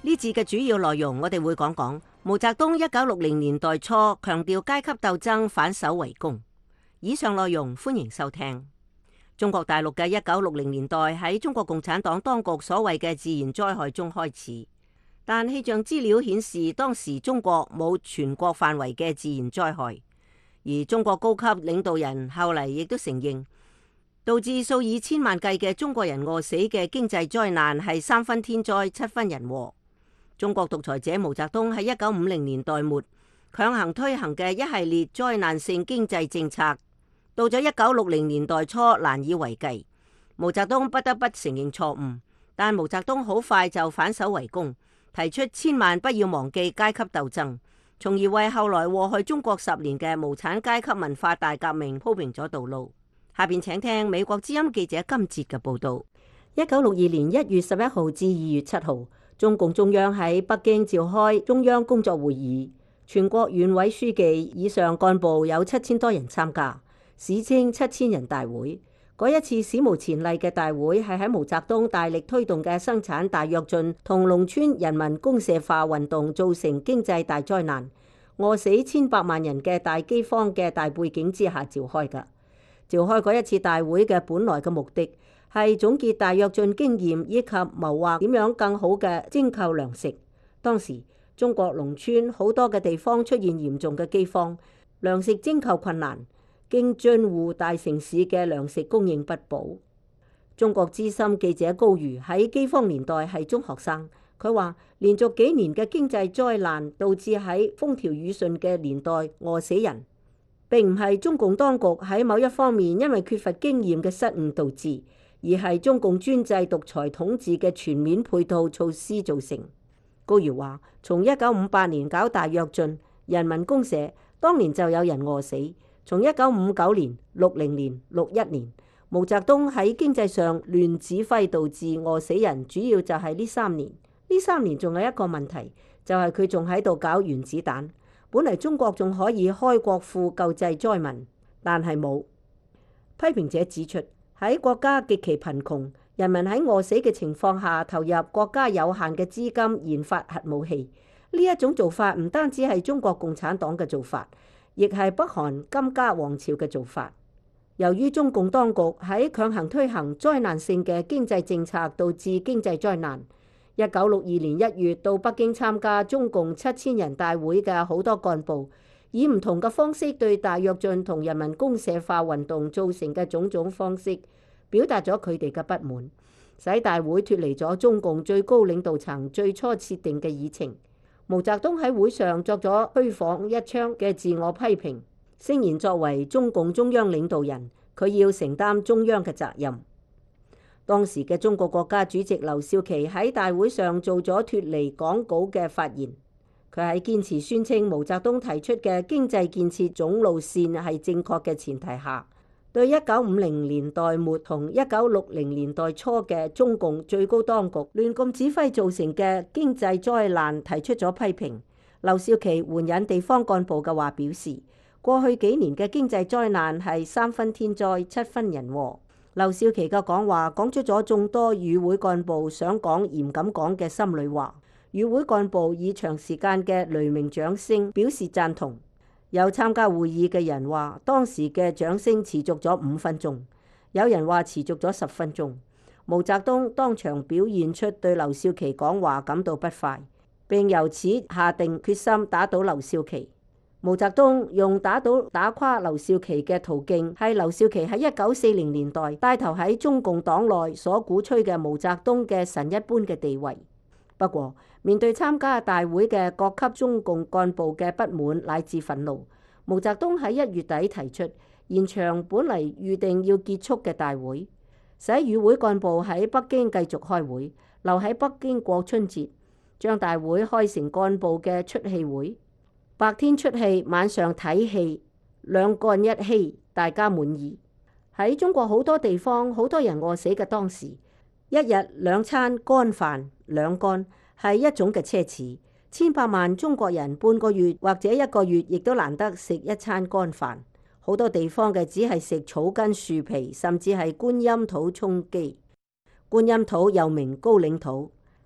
[SPEAKER 1] 呢節嘅主要內容，我哋會講講毛澤東一九六零年代初強調階級鬥爭，反守為攻。以上內容歡迎收聽。中國大陸嘅一九六零年代喺中國共產黨當局所謂嘅自然災害中開始，但氣象資料顯示當時中國冇全國範圍嘅自然災害，而中國高級領導人後嚟亦都承認，導致數以千萬計嘅中國人餓死嘅經濟災難係三分天災，七分人禍。中國獨裁者毛澤東喺一九五零年代末強行推行嘅一系列災難性經濟政策，到咗一九六零年代初難以為繼。毛澤東不得不承認錯誤，但毛澤東好快就反守為攻，提出千萬不要忘記階級鬥爭，從而為後來禍害中國十年嘅無產階級文化大革命鋪平咗道路。下邊請聽美國之音記者金哲嘅報道。一九六二年一月十一號至二月七號，中共中央喺北京召開中央工作會議，全國縣委書記以上幹部有七千多人參加，史稱七千人大會。嗰一次史無前例嘅大會係喺毛澤東大力推動嘅生產大躍進同農村人民公社化運動造成經濟大災難，餓死千百萬人嘅大饑荒嘅大背景之下召開㗎。召開嗰一次大會嘅本來嘅目的係總結大躍進經驗，以及謀劃點樣更好嘅徵購糧食。當時中國農村好多嘅地方出現嚴重嘅饑荒，糧食徵購困難，京津滬大城市嘅糧食供應不保。中國資深記者高瑜喺饑荒年代係中學生，佢話連續幾年嘅經濟災難導致喺風調雨順嘅年代餓死人，並唔係中共當局喺某一方面因為缺乏經驗嘅失誤導致，而係中共專制獨裁統治嘅全面配套措施造成。高瑜話，從一九五八年搞大躍進、人民公社，當年就有人餓死。從一九五九年、六零年、六一年，毛澤東喺經濟上亂指揮，導致餓死人，主要就係呢三年。呢三年仲有一個問題，就係佢仲喺度搞原子彈。本嚟中國仲可以開國庫救濟災民，但係冇。批評者指出，喺國家極其貧窮、人民喺餓死嘅情況下，投入國家有限嘅資金研發核武器，呢一種做法唔單止係中國共產黨嘅做法，亦係北韓金家王朝嘅做法。由於中共當局喺強行推行災難性嘅經濟政策，導致經濟災難。一九六二年一月到北京參加中共七千人大會嘅好多幹部，以唔同嘅方式對大躍進同人民公社化運動造成嘅種種方式，表達咗佢哋嘅不滿，使大會脫離咗中共最高領導層最初設定嘅議程。毛澤東喺會上作咗虛晃一槍嘅自我批評，聲言作為中共中央領導人，佢要承擔中央嘅責任。當時嘅中國國家主席劉少奇喺大會上做咗脫離講稿嘅發言，佢喺堅持宣稱毛澤東提出嘅經濟建設總路線係正確嘅前提下，對一九五零年代末同一九六零年代初嘅中共最高當局亂咁指揮造成嘅經濟災難提出咗批評。劉少奇援引地方幹部嘅話表示，過去幾年嘅經濟災難係三分天災，七分人禍。劉少奇嘅講話講出咗眾多與會幹部想講而唔敢講嘅心裏話。與會幹部以長時間嘅雷鳴掌聲表示贊同。有參加會議嘅人話，當時嘅掌聲持續咗五分鐘，有人話持續咗十分鐘。毛澤東當場表現出對劉少奇講話感到不快，並由此下定決心打倒劉少奇。毛澤東用打倒打垮劉少奇嘅途徑，係劉少奇喺一九四零年代帶頭喺中共黨內所鼓吹嘅毛澤東嘅神一般嘅地位。不過，面對參加大會嘅各級中共幹部嘅不滿乃至憤怒，毛澤東喺一月底提出延長本嚟預定要結束嘅大會，使與會幹部喺北京繼續開會，留喺北京過春節，將大會開成幹部嘅出戲會。白天出戲，晚上睇戲，兩幹一戲，大家滿意。喺中國好多地方，好多人餓死嘅當時，一日兩餐乾飯兩乾係一種嘅奢侈，千百萬中國人半個月或者一個月亦都難得食一餐乾飯。好多地方嘅只係食草根樹皮，甚至係觀音土充飢。觀音土又名高嶺土，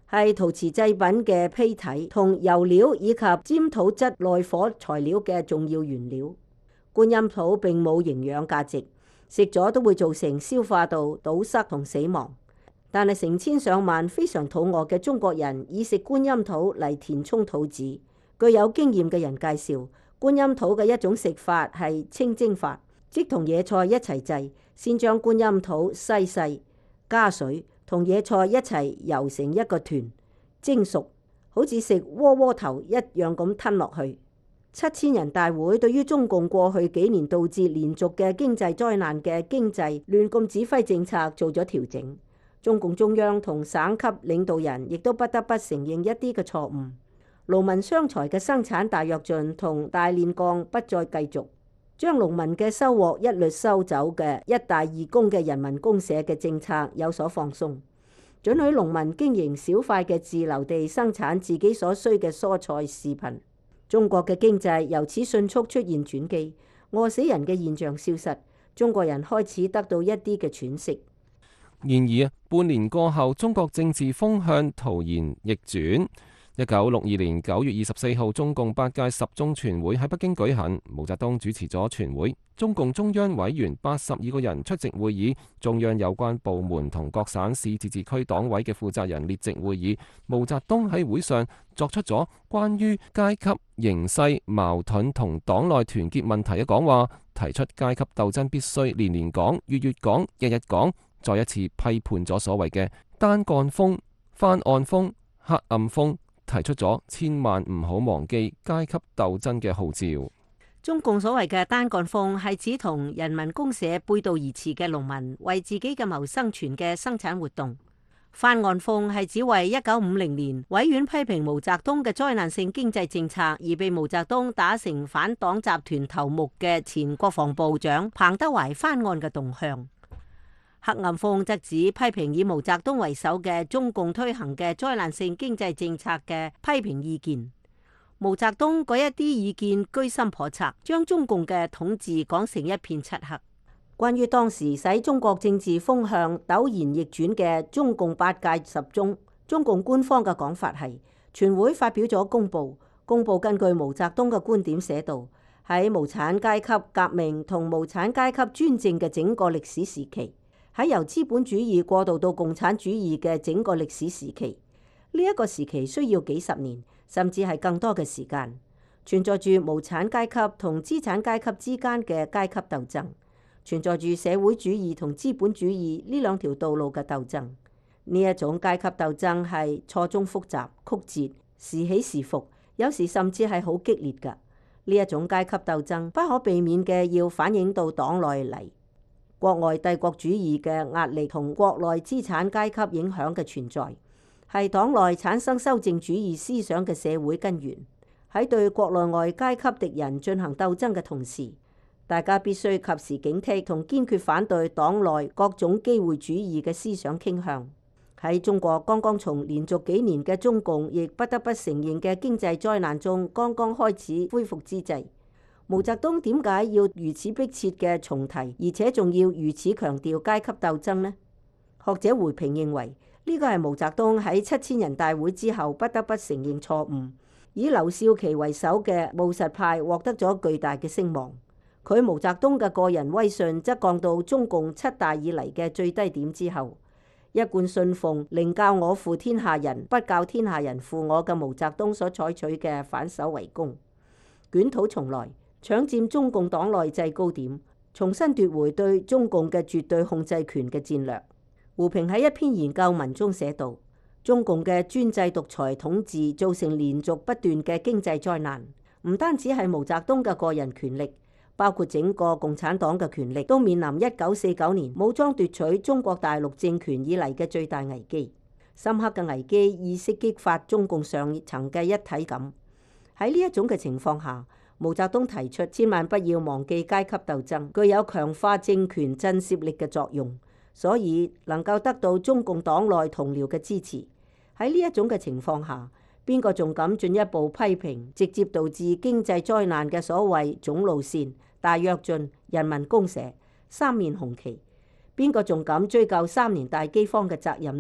[SPEAKER 1] 係陶瓷製品嘅坯體同油料以及尖土質耐火材料嘅重要原料。觀音土並冇營養價值，食咗都會造成消化道堵塞同死亡。但係成千上萬非常肚餓嘅中國人以食觀音土嚟填充肚子。據有經驗嘅人介紹，觀音土嘅一種食法係清蒸法，即同野菜一齊製，先將觀音土篩細，加水同野菜一齊揉成一個團，蒸熟，好似食窩窩頭一樣咁吞落去。七千人大會對於中共過去幾年導致連續嘅經濟災難嘅經濟亂咁指揮政策做咗調整。中共中央同省級領導人亦都不得不承認一啲嘅錯誤。勞民傷財嘅生產大躍進同大煉鋼不再繼續，將農民嘅收穫一律收走嘅一大二公嘅人民公社嘅政策有所放鬆，准許農民經營小塊嘅自留地生產自己所需嘅蔬菜飼品。中國嘅經濟由此迅速出現轉機，餓死人嘅現象消失，中國人開始得到一啲嘅喘息。
[SPEAKER 10] 然而，半年過後，中國政治風向突然逆轉。一九六二年九月二十四號，中共八屆十中全會喺北京舉行，毛澤東主持咗全會，中共中央委員八十二個人出席會議，中央有關部門同各省市自治區黨委嘅負責人列席會議。毛澤東喺會上作出咗關於階級形勢矛盾同黨內團結問題嘅講話，提出階級鬥爭必須年年講、月月講、日日講，再一次批判咗所謂嘅單幹風、翻案風、黑暗風，提出咗千萬唔好忘記階級鬥爭嘅號召。
[SPEAKER 1] 中共所謂嘅單幹風係指同人民公社背道而馳嘅農民為自己嘅謀生存嘅生產活動。翻案風係指為一九五零年委員批評毛澤東嘅災難性經濟政策而被毛澤東打成反黨集團頭目嘅前國防部長彭德懷翻案嘅動向。黑暗風則指批評以毛澤東為首嘅中共推行嘅災難性經濟政策嘅批評意見。毛澤東嗰一啲意見居心叵測，將中共嘅統治講成一片漆黑。關於當時使中國政治風向陡然逆轉嘅中共八屆十中，中共官方嘅講法係，全會發表咗公報，公報根據毛澤東嘅觀點寫道，喺無產階級革命同無產階級專政嘅整個歷史時期，喺由資本主義過渡到共產主義嘅整個歷史時期，呢一個時期需要幾十年，甚至係更多嘅時間，存在住無產階級同資產階級之間嘅階級鬥爭，存在住社會主義同資本主義呢兩條道路嘅鬥爭。呢一種階級鬥爭係錯綜複雜、曲折、時起時伏，有時甚至係好激烈㗎。呢一種階級鬥爭不可避免嘅要反映到黨內嚟。國外帝國主義嘅壓力同國內資產階級影響嘅存在，係黨內產生修正主義思想嘅社會根源。喺對國內外階級敵人進行鬥爭嘅同時，大家必須及時警惕同堅決反對黨內各種機會主義嘅思想傾向。喺中國剛剛從連續幾年嘅中共亦不得不承認嘅經濟災難中剛剛開始恢復之際，毛澤東點解要如此迫切嘅重提，而且仲要如此強調階級鬥爭呢？學者胡平認為，呢個係毛澤東喺七千人大會之後不得不承認錯誤。以劉少奇為首嘅務實派獲得咗巨大嘅聲望，佢毛澤東嘅個人威信則降到中共七大以嚟嘅最低點之後。一貫信奉寧教我負天下人，不教天下人負我嘅毛澤東所採取嘅反守為攻，捲土重來，搶佔中共黨內制高點，重新奪回對中共嘅絕對控制權嘅戰略。胡平喺一篇研究文中寫道，中共嘅專制獨裁統治造成連續不斷嘅經濟災難，唔單止係毛澤東嘅個人權力，包括整個共產黨嘅權力都面臨一九四九年武裝奪取中國大陸政權以嚟嘅最大危機。深刻嘅危機意識激發中共上層嘅一體感。喺呢一種嘅情況下，毛澤東提出千萬不要忘記階級鬥爭，具有強化政權震懾力嘅作用，所以能夠得到中共黨內同僚嘅支持。喺呢一種嘅情況下，邊個仲敢進一步批評直接導致經濟災難嘅所謂總路線、大躍進、人民公社、三面紅旗？邊個仲敢追究三年大饑荒嘅責任呢？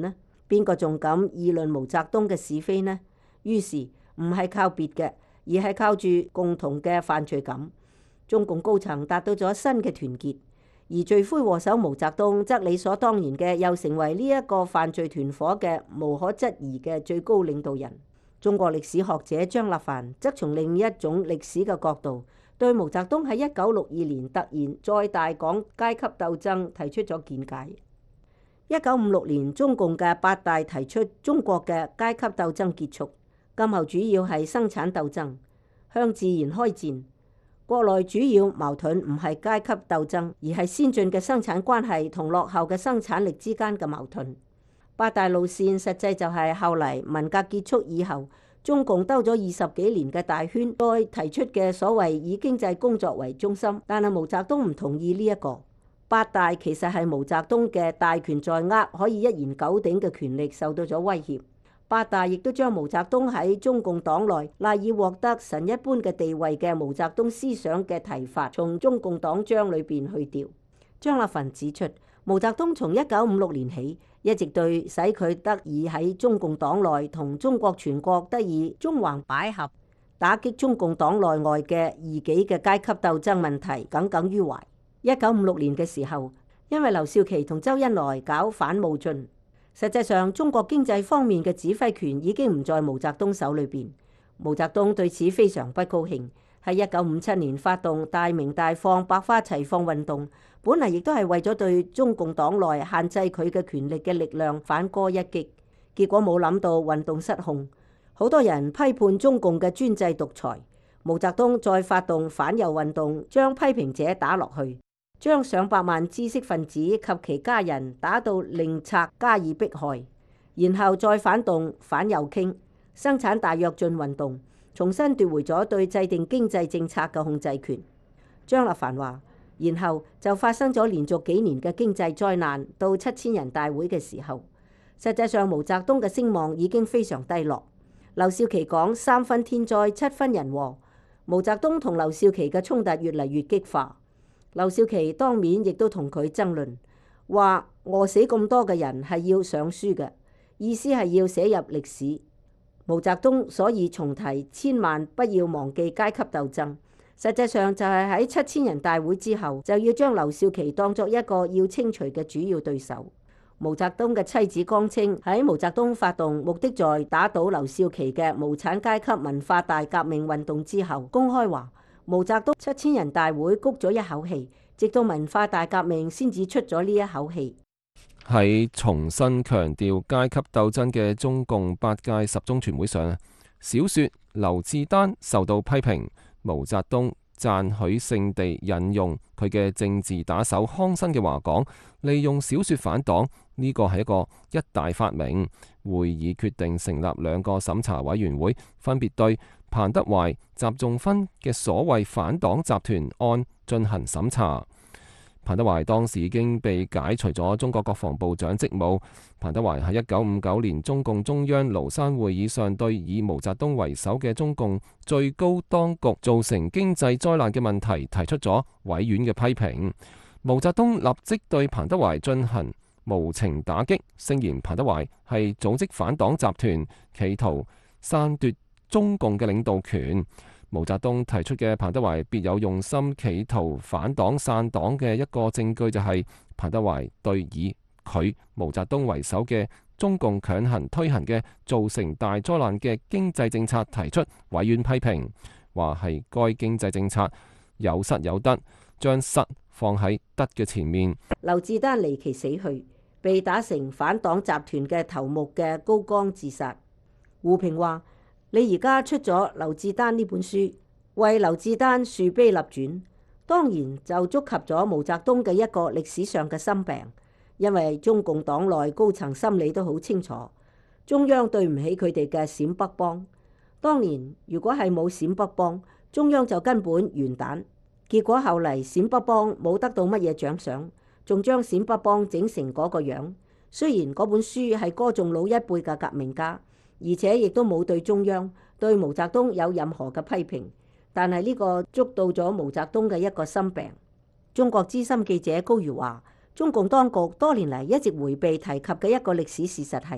[SPEAKER 1] 邊個仲敢議論毛澤東嘅是非呢？於是唔係靠別嘅，而係靠住共同嘅犯罪感。中共高層達到咗新嘅團結，而罪魁禍首毛澤東則理所當然嘅又成為呢一個犯罪團伙嘅無可質疑嘅最高領導人。中國歷史學者張立凡則從另一種歷史嘅角度，對毛澤東喺一九六二年突然再大講階級鬥爭提出咗見解。一九五六年，中共嘅八大提出中國嘅階級鬥爭結束，今後主要係生產鬥爭，向自然開戰。國內主要矛盾唔係階級鬥爭，而係先進嘅生產關係同落後嘅生產力之間嘅矛盾。八大路線實際就係後嚟文革結束以後，中共兜咗二十幾年嘅大圈，再提出嘅所謂以經濟工作為中心。但係毛澤東唔同意呢一個。八大其實係毛澤東嘅大權在握，可以一言九鼎嘅權力受到咗威脅。八大亦都將毛澤東喺中共黨內賴以獲得神一般嘅地位嘅毛澤東思想嘅提法，從中共黨章裏邊去掉。張立凡指出，毛澤東從一九五六年起，一直對使佢得以喺中共黨內同中國全國得以縱橫捭闢，打擊中共黨內外嘅異己嘅階級鬥爭問題耿耿於懷。一九五六年嘅時候，因為劉少奇同周恩來搞反冒進，實際上中國經濟方面嘅指揮權已經唔在毛澤東手裏邊。毛澤東對此非常不高興，喺一九五七年發動大鳴大放、百花齊放運動，本嚟亦都係為咗對中共黨內限制佢嘅權力嘅力量反戈一擊。結果冇諗到運動失控，好多人批判中共嘅專制獨裁。毛澤東再發動反右運動，將批評者打落去，將上百萬知識分子及其家人打到令賊加以迫害，然後再反動反右傾，生產大躍進運動，重新奪回咗對制定經濟政策嘅控制權。張立凡話，然後就發生咗連續幾年嘅經濟災難。到七千人大會嘅時候，實際上毛澤東嘅聲望已經非常低落。劉少奇講三分天災，七分人禍。毛澤東同劉少奇嘅衝突越嚟越激化。劉少奇當面亦都同佢爭論，話餓死咁多嘅人係要上書嘅，意思係要寫入歷史。毛澤東所以重提千萬不要忘記階級鬥爭，實際上就係喺七千人大會之後，就要將劉少奇當作一個要清除嘅主要對手。毛澤東嘅妻子江青喺毛澤東發動目的在打倒劉少奇嘅無產階級文化大革命運動之後，公開話毛澤東七千人大會谷咗一口氣，直到文化大革命先至出咗呢一口氣。
[SPEAKER 10] 喺重新強調階級鬥爭嘅中共八屆十中全會上，小說劉志丹受到批評，毛澤東讚許性地引用佢嘅政治打手康生嘅話講，利用小說反黨呢個係一個一大發明。會議決定成立兩個審查委員會，分別對彭德懷、習仲勳嘅所謂反黨集團案進行審查。彭德懷當時已經被解除咗中國國防部長職務。彭德懷喺一九五九年中共中央廬山會議上對以毛澤東為首嘅中共最高當局造成經濟災難嘅問題提出咗委婉嘅批評。毛澤東立即對彭德懷進行無情打擊，聲言彭德懷係組織反黨集團，企圖篡奪中共嘅領導權。毛澤東提出嘅彭德懷別有用心，企圖反黨散黨嘅一個證據就係彭德懷對以佢毛澤東為首嘅中共強行推行嘅造成大災難嘅經濟政策提出委婉批評，話係該經濟政策有失有得，將失放喺得嘅前面。
[SPEAKER 1] 劉志丹離奇死去，被打成反黨集團嘅頭目嘅高崗自殺。胡平話：你而家出咗劉志丹呢本書，為劉志丹樹碑立傳，當然就觸及咗毛澤東嘅一個歷史上嘅心病。因為中共黨內高層心理都好清楚，中央對唔起佢哋嘅陝北幫。當年如果係冇陝北幫，中央就根本完蛋。結果後嚟陝北幫冇得到乜嘢獎賞，仲將陝北幫整成嗰個樣。雖然嗰本書係歌頌老一輩嘅革命家，而且亦都冇對中央對毛澤東有任何嘅批評，但係呢個捉到咗毛澤東嘅一個心病。中國資深記者高瑜話：中共當局多年嚟一直迴避提及嘅一個歷史事實係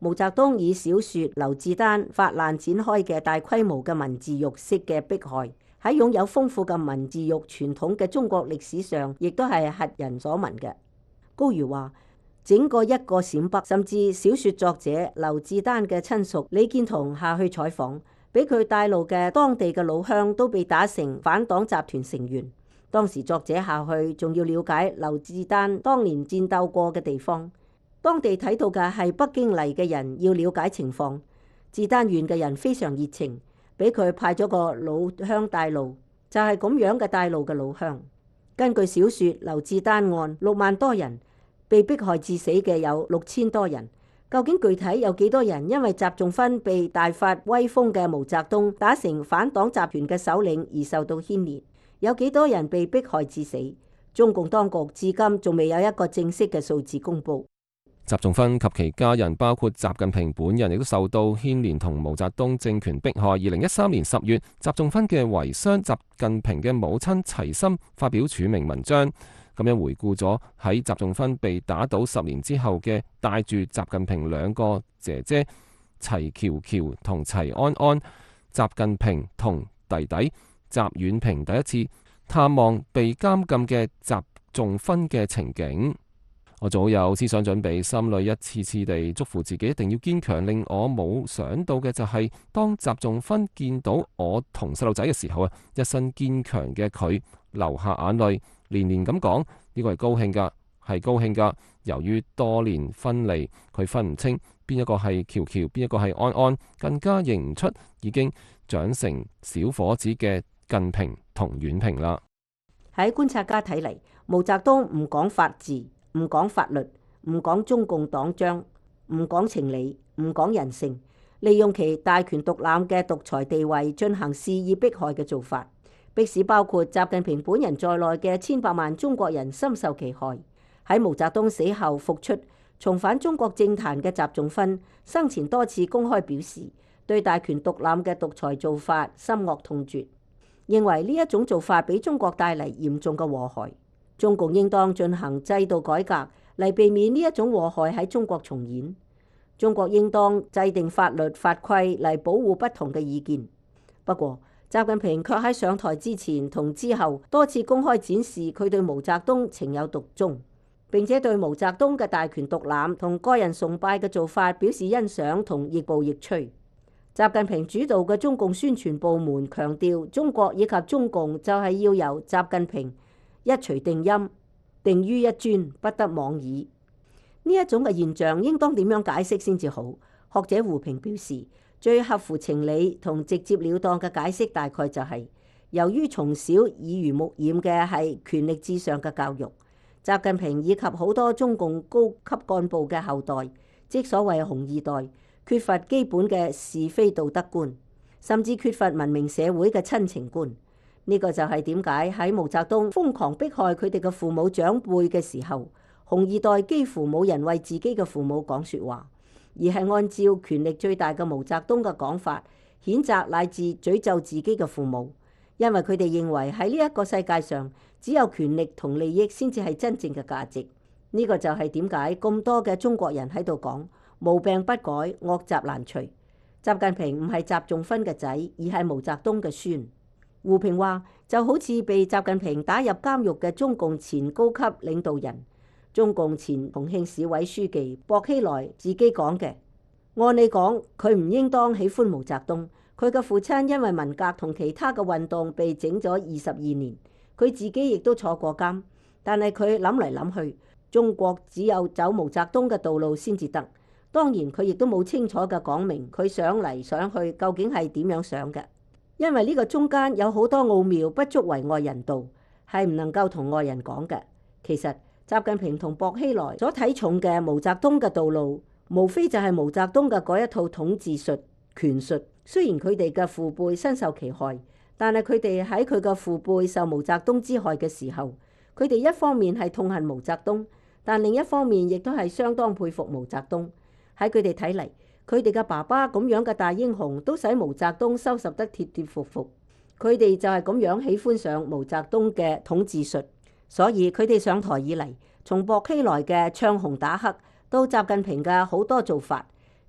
[SPEAKER 1] 毛澤東以小說《劉志丹》發難展開嘅大規模嘅文字獄式嘅迫害，喺擁有豐富嘅文字獄傳統嘅中國歷史上，亦都係駭人所聞嘅。高瑜話：整個一個陝北，甚至小說作者劉志丹嘅親屬李建同下去採訪，俾佢帶路嘅當地嘅老鄉都被打成反黨集團成員。當時作者下去仲要了解劉志丹當年戰鬥過嘅地方，當地睇到嘅係北京嚟嘅人要了解情況。志丹縣嘅人非常熱情，俾佢派咗個老鄉帶路，就係咁樣嘅帶路嘅老鄉。根據小說《劉志丹案》，六萬多人被迫害致死嘅有六千多人。究竟具體有幾多人因為習仲勳被大發威風嘅毛澤東打成反黨集團嘅首領而受到牽連？有幾多人被迫害致死？中共當局至今仲未有一個正式嘅數字公布。
[SPEAKER 10] 習仲勳及其家人，包括習近平本人，亦都受到牽連同毛澤東政權迫害。二零一三年十月，習仲勳嘅遺孀習近平嘅母親齊心發表署名文章，咁樣回顧咗喺習仲勳被打倒十年之後嘅帶住習近平兩個姐姐齊喬喬同齊安安，習近平同弟弟習遠平第一次探望被監禁嘅習仲勳嘅情景。我早有思想準備，心裏一次次地祝福自己一定要堅強。令我冇想到嘅就係、是，當習仲勳見到我同細路仔嘅時候啊，一身堅強嘅佢流下眼淚，連連咁講：呢個係高興噶，係高興噶。由於多年分離，佢分唔清邊一個係喬喬，邊一個係安安，更加認唔出已經長成小伙子嘅近平同遠平啦。
[SPEAKER 1] 喺觀察家睇嚟，毛澤東唔講法治，唔講法律，唔講中共黨章，唔講情理，唔講人性，利用其大權獨攬嘅獨裁地位進行肆意迫害嘅做法，迫使包括習近平本人在內嘅千百萬中國人深受其害。喺毛澤東死後復出重返中國政壇嘅習仲勳，生前多次公開表示對大權獨攬嘅獨裁做法深惡痛絕，認為呢一種做法俾中國帶嚟嚴重嘅禍害。中共應當進行制度改革嚟避免呢一種禍害喺中國重演。中國應當制定法律法規嚟保護不同嘅意見。不過，習近平卻喺上台之前同之後多次公開展示佢對毛澤東情有獨鍾，並且對毛澤東嘅大權獨攬同個人崇拜嘅做法表示欣賞同亦步亦趨。習近平主導嘅中共宣傳部門強調，中國以及中共就係要由習近平一錘定音，定於一尊，不得妄議。呢一種嘅現象應當點樣解釋先至好？學者胡平表示，最合乎情理同直接了當嘅解釋大概就係、是，由於從小耳濡目染嘅係權力至上嘅教育，習近平以及好多中共高級幹部嘅後代，即所謂紅二代，缺乏基本嘅是非道德觀，甚至缺乏文明社會嘅親情觀。呢個就係點解喺毛澤東瘋狂迫害佢哋嘅父母長輩嘅時候，紅二代幾乎冇人為自己嘅父母講說話，而係按照權力最大嘅毛澤東嘅講法，譴責乃至詛咒自己嘅父母，因為佢哋認為喺呢一個世界上，只有權力同利益先至係真正嘅價值。呢個就係點解咁多嘅中國人喺度講毛病不改，惡習難除。習近平唔係習仲勳嘅仔，而係毛澤東嘅孫。胡平話，就好似被習近平打入監獄嘅中共前高級領導人、中共前重慶市委書記薄熙來自己講嘅。按理講，佢唔應當喜歡毛澤東。佢嘅父親因為文革同其他嘅運動被整咗二十二年，佢自己亦都坐過監。但係佢諗嚟諗去，中國只有走毛澤東嘅道路先至得。當然，佢亦都冇清楚嘅講明佢想嚟想去究竟係點樣想嘅。因為呢個中間有好多奧妙，不足為外人道，係唔能夠同外人講嘅。其實習近平同薄熙來所睇重嘅毛澤東嘅道路，無非就係毛澤東嘅嗰一套統治術、權術。雖然佢哋嘅父輩身受其害，但係佢哋喺佢嘅父輩受毛澤東之害嘅時候，佢哋一方面係痛恨毛澤東，但另一方面亦都係相當佩服毛澤東。喺佢哋睇嚟，佢哋嘅爸爸咁樣嘅大英雄都使毛澤東收拾得貼貼服服，佢哋就係咁樣喜歡上毛澤東嘅統治術。所以佢哋上台以嚟，從薄熙來嘅唱紅打黑到習近平嘅好多做法，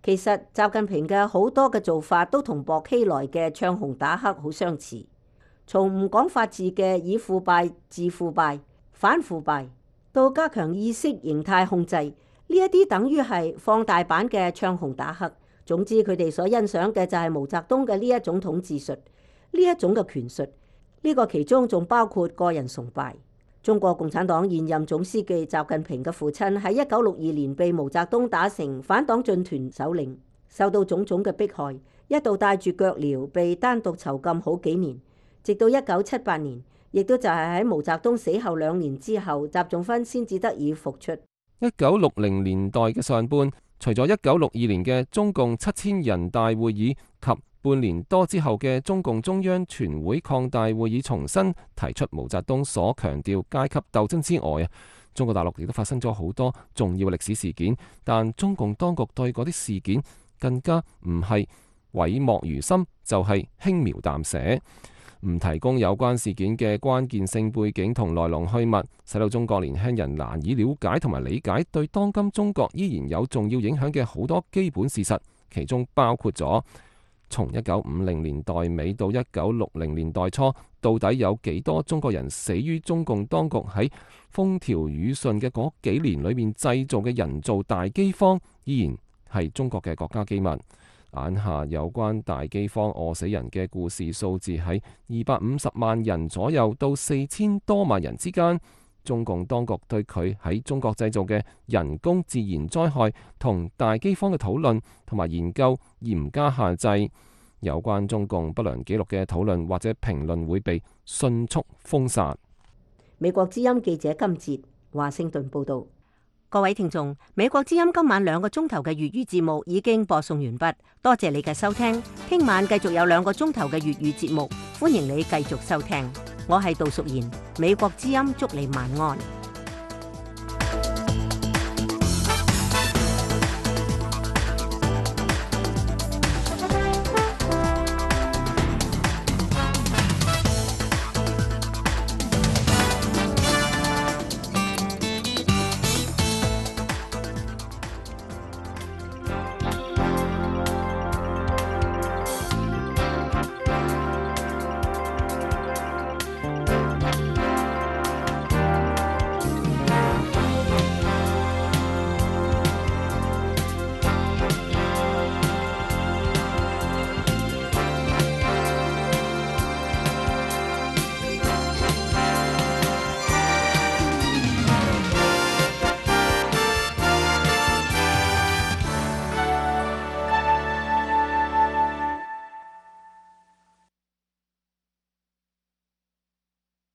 [SPEAKER 1] 其實習近平嘅好多嘅做法都同薄熙來嘅唱紅打黑好相似，從唔講法治嘅以腐敗治腐敗、反腐敗，到加強意識形態控制，呢一啲等於係放大版嘅唱紅打黑。總之佢哋所欣賞嘅就係毛澤東嘅呢一種統治術，呢一種嘅權術，呢個其中仲包括個人崇拜。中國共產黨現任總書記習近平嘅父親喺一九六二年被毛澤東打成反黨進團首領，受到種種嘅迫害，一度帶住腳鐐被單獨囚禁好幾年，直到一九七八年，亦都就係喺毛澤東死後兩年之後，習仲勳先至得以復出。
[SPEAKER 10] 一九六零年代嘅上半，除咗一九六二年嘅中共七千人大會議及半年多之後嘅中共中央全會擴大會議重新提出毛澤東所強調階級鬥爭之外啊，中國大陸亦都發生咗好多重要嘅歷史事件，但中共當局對嗰啲事件更加唔係諱莫如深，就係輕描淡寫，唔提供有關事件嘅關鍵性背景同來龍去脈，使到中國年輕人難以了解同埋理解對當今中國依然有重要影響嘅好多基本事實，其中包括咗從一九五零年代尾到一九六零年代初，到底有幾多中國人死於中共當局喺風調雨順嘅嗰幾年裏面製造嘅人造大饑荒，依然係中國嘅國家機密。眼下有關大饑荒餓死人嘅故事數字喺二百五十萬人左右到四千多萬人之間。中共當局對佢喺中國製造嘅人工自然災害同大饑荒嘅討論同埋研究嚴加限制，有關中共不良記錄嘅討論或者評論會被迅速封殺。
[SPEAKER 1] 美國之音記者金哲，華盛頓報道。各位聽眾，美國之音今晚兩個鐘頭嘅粵語節目已經播送完畢，多謝你嘅收聽。聽晚繼續有兩個鐘頭嘅粵語節目，歡迎你繼續收聽。我係杜淑賢，美國之音祝你晚安。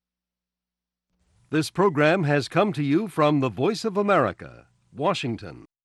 [SPEAKER 11] This program has come to you from the Voice of America, Washington.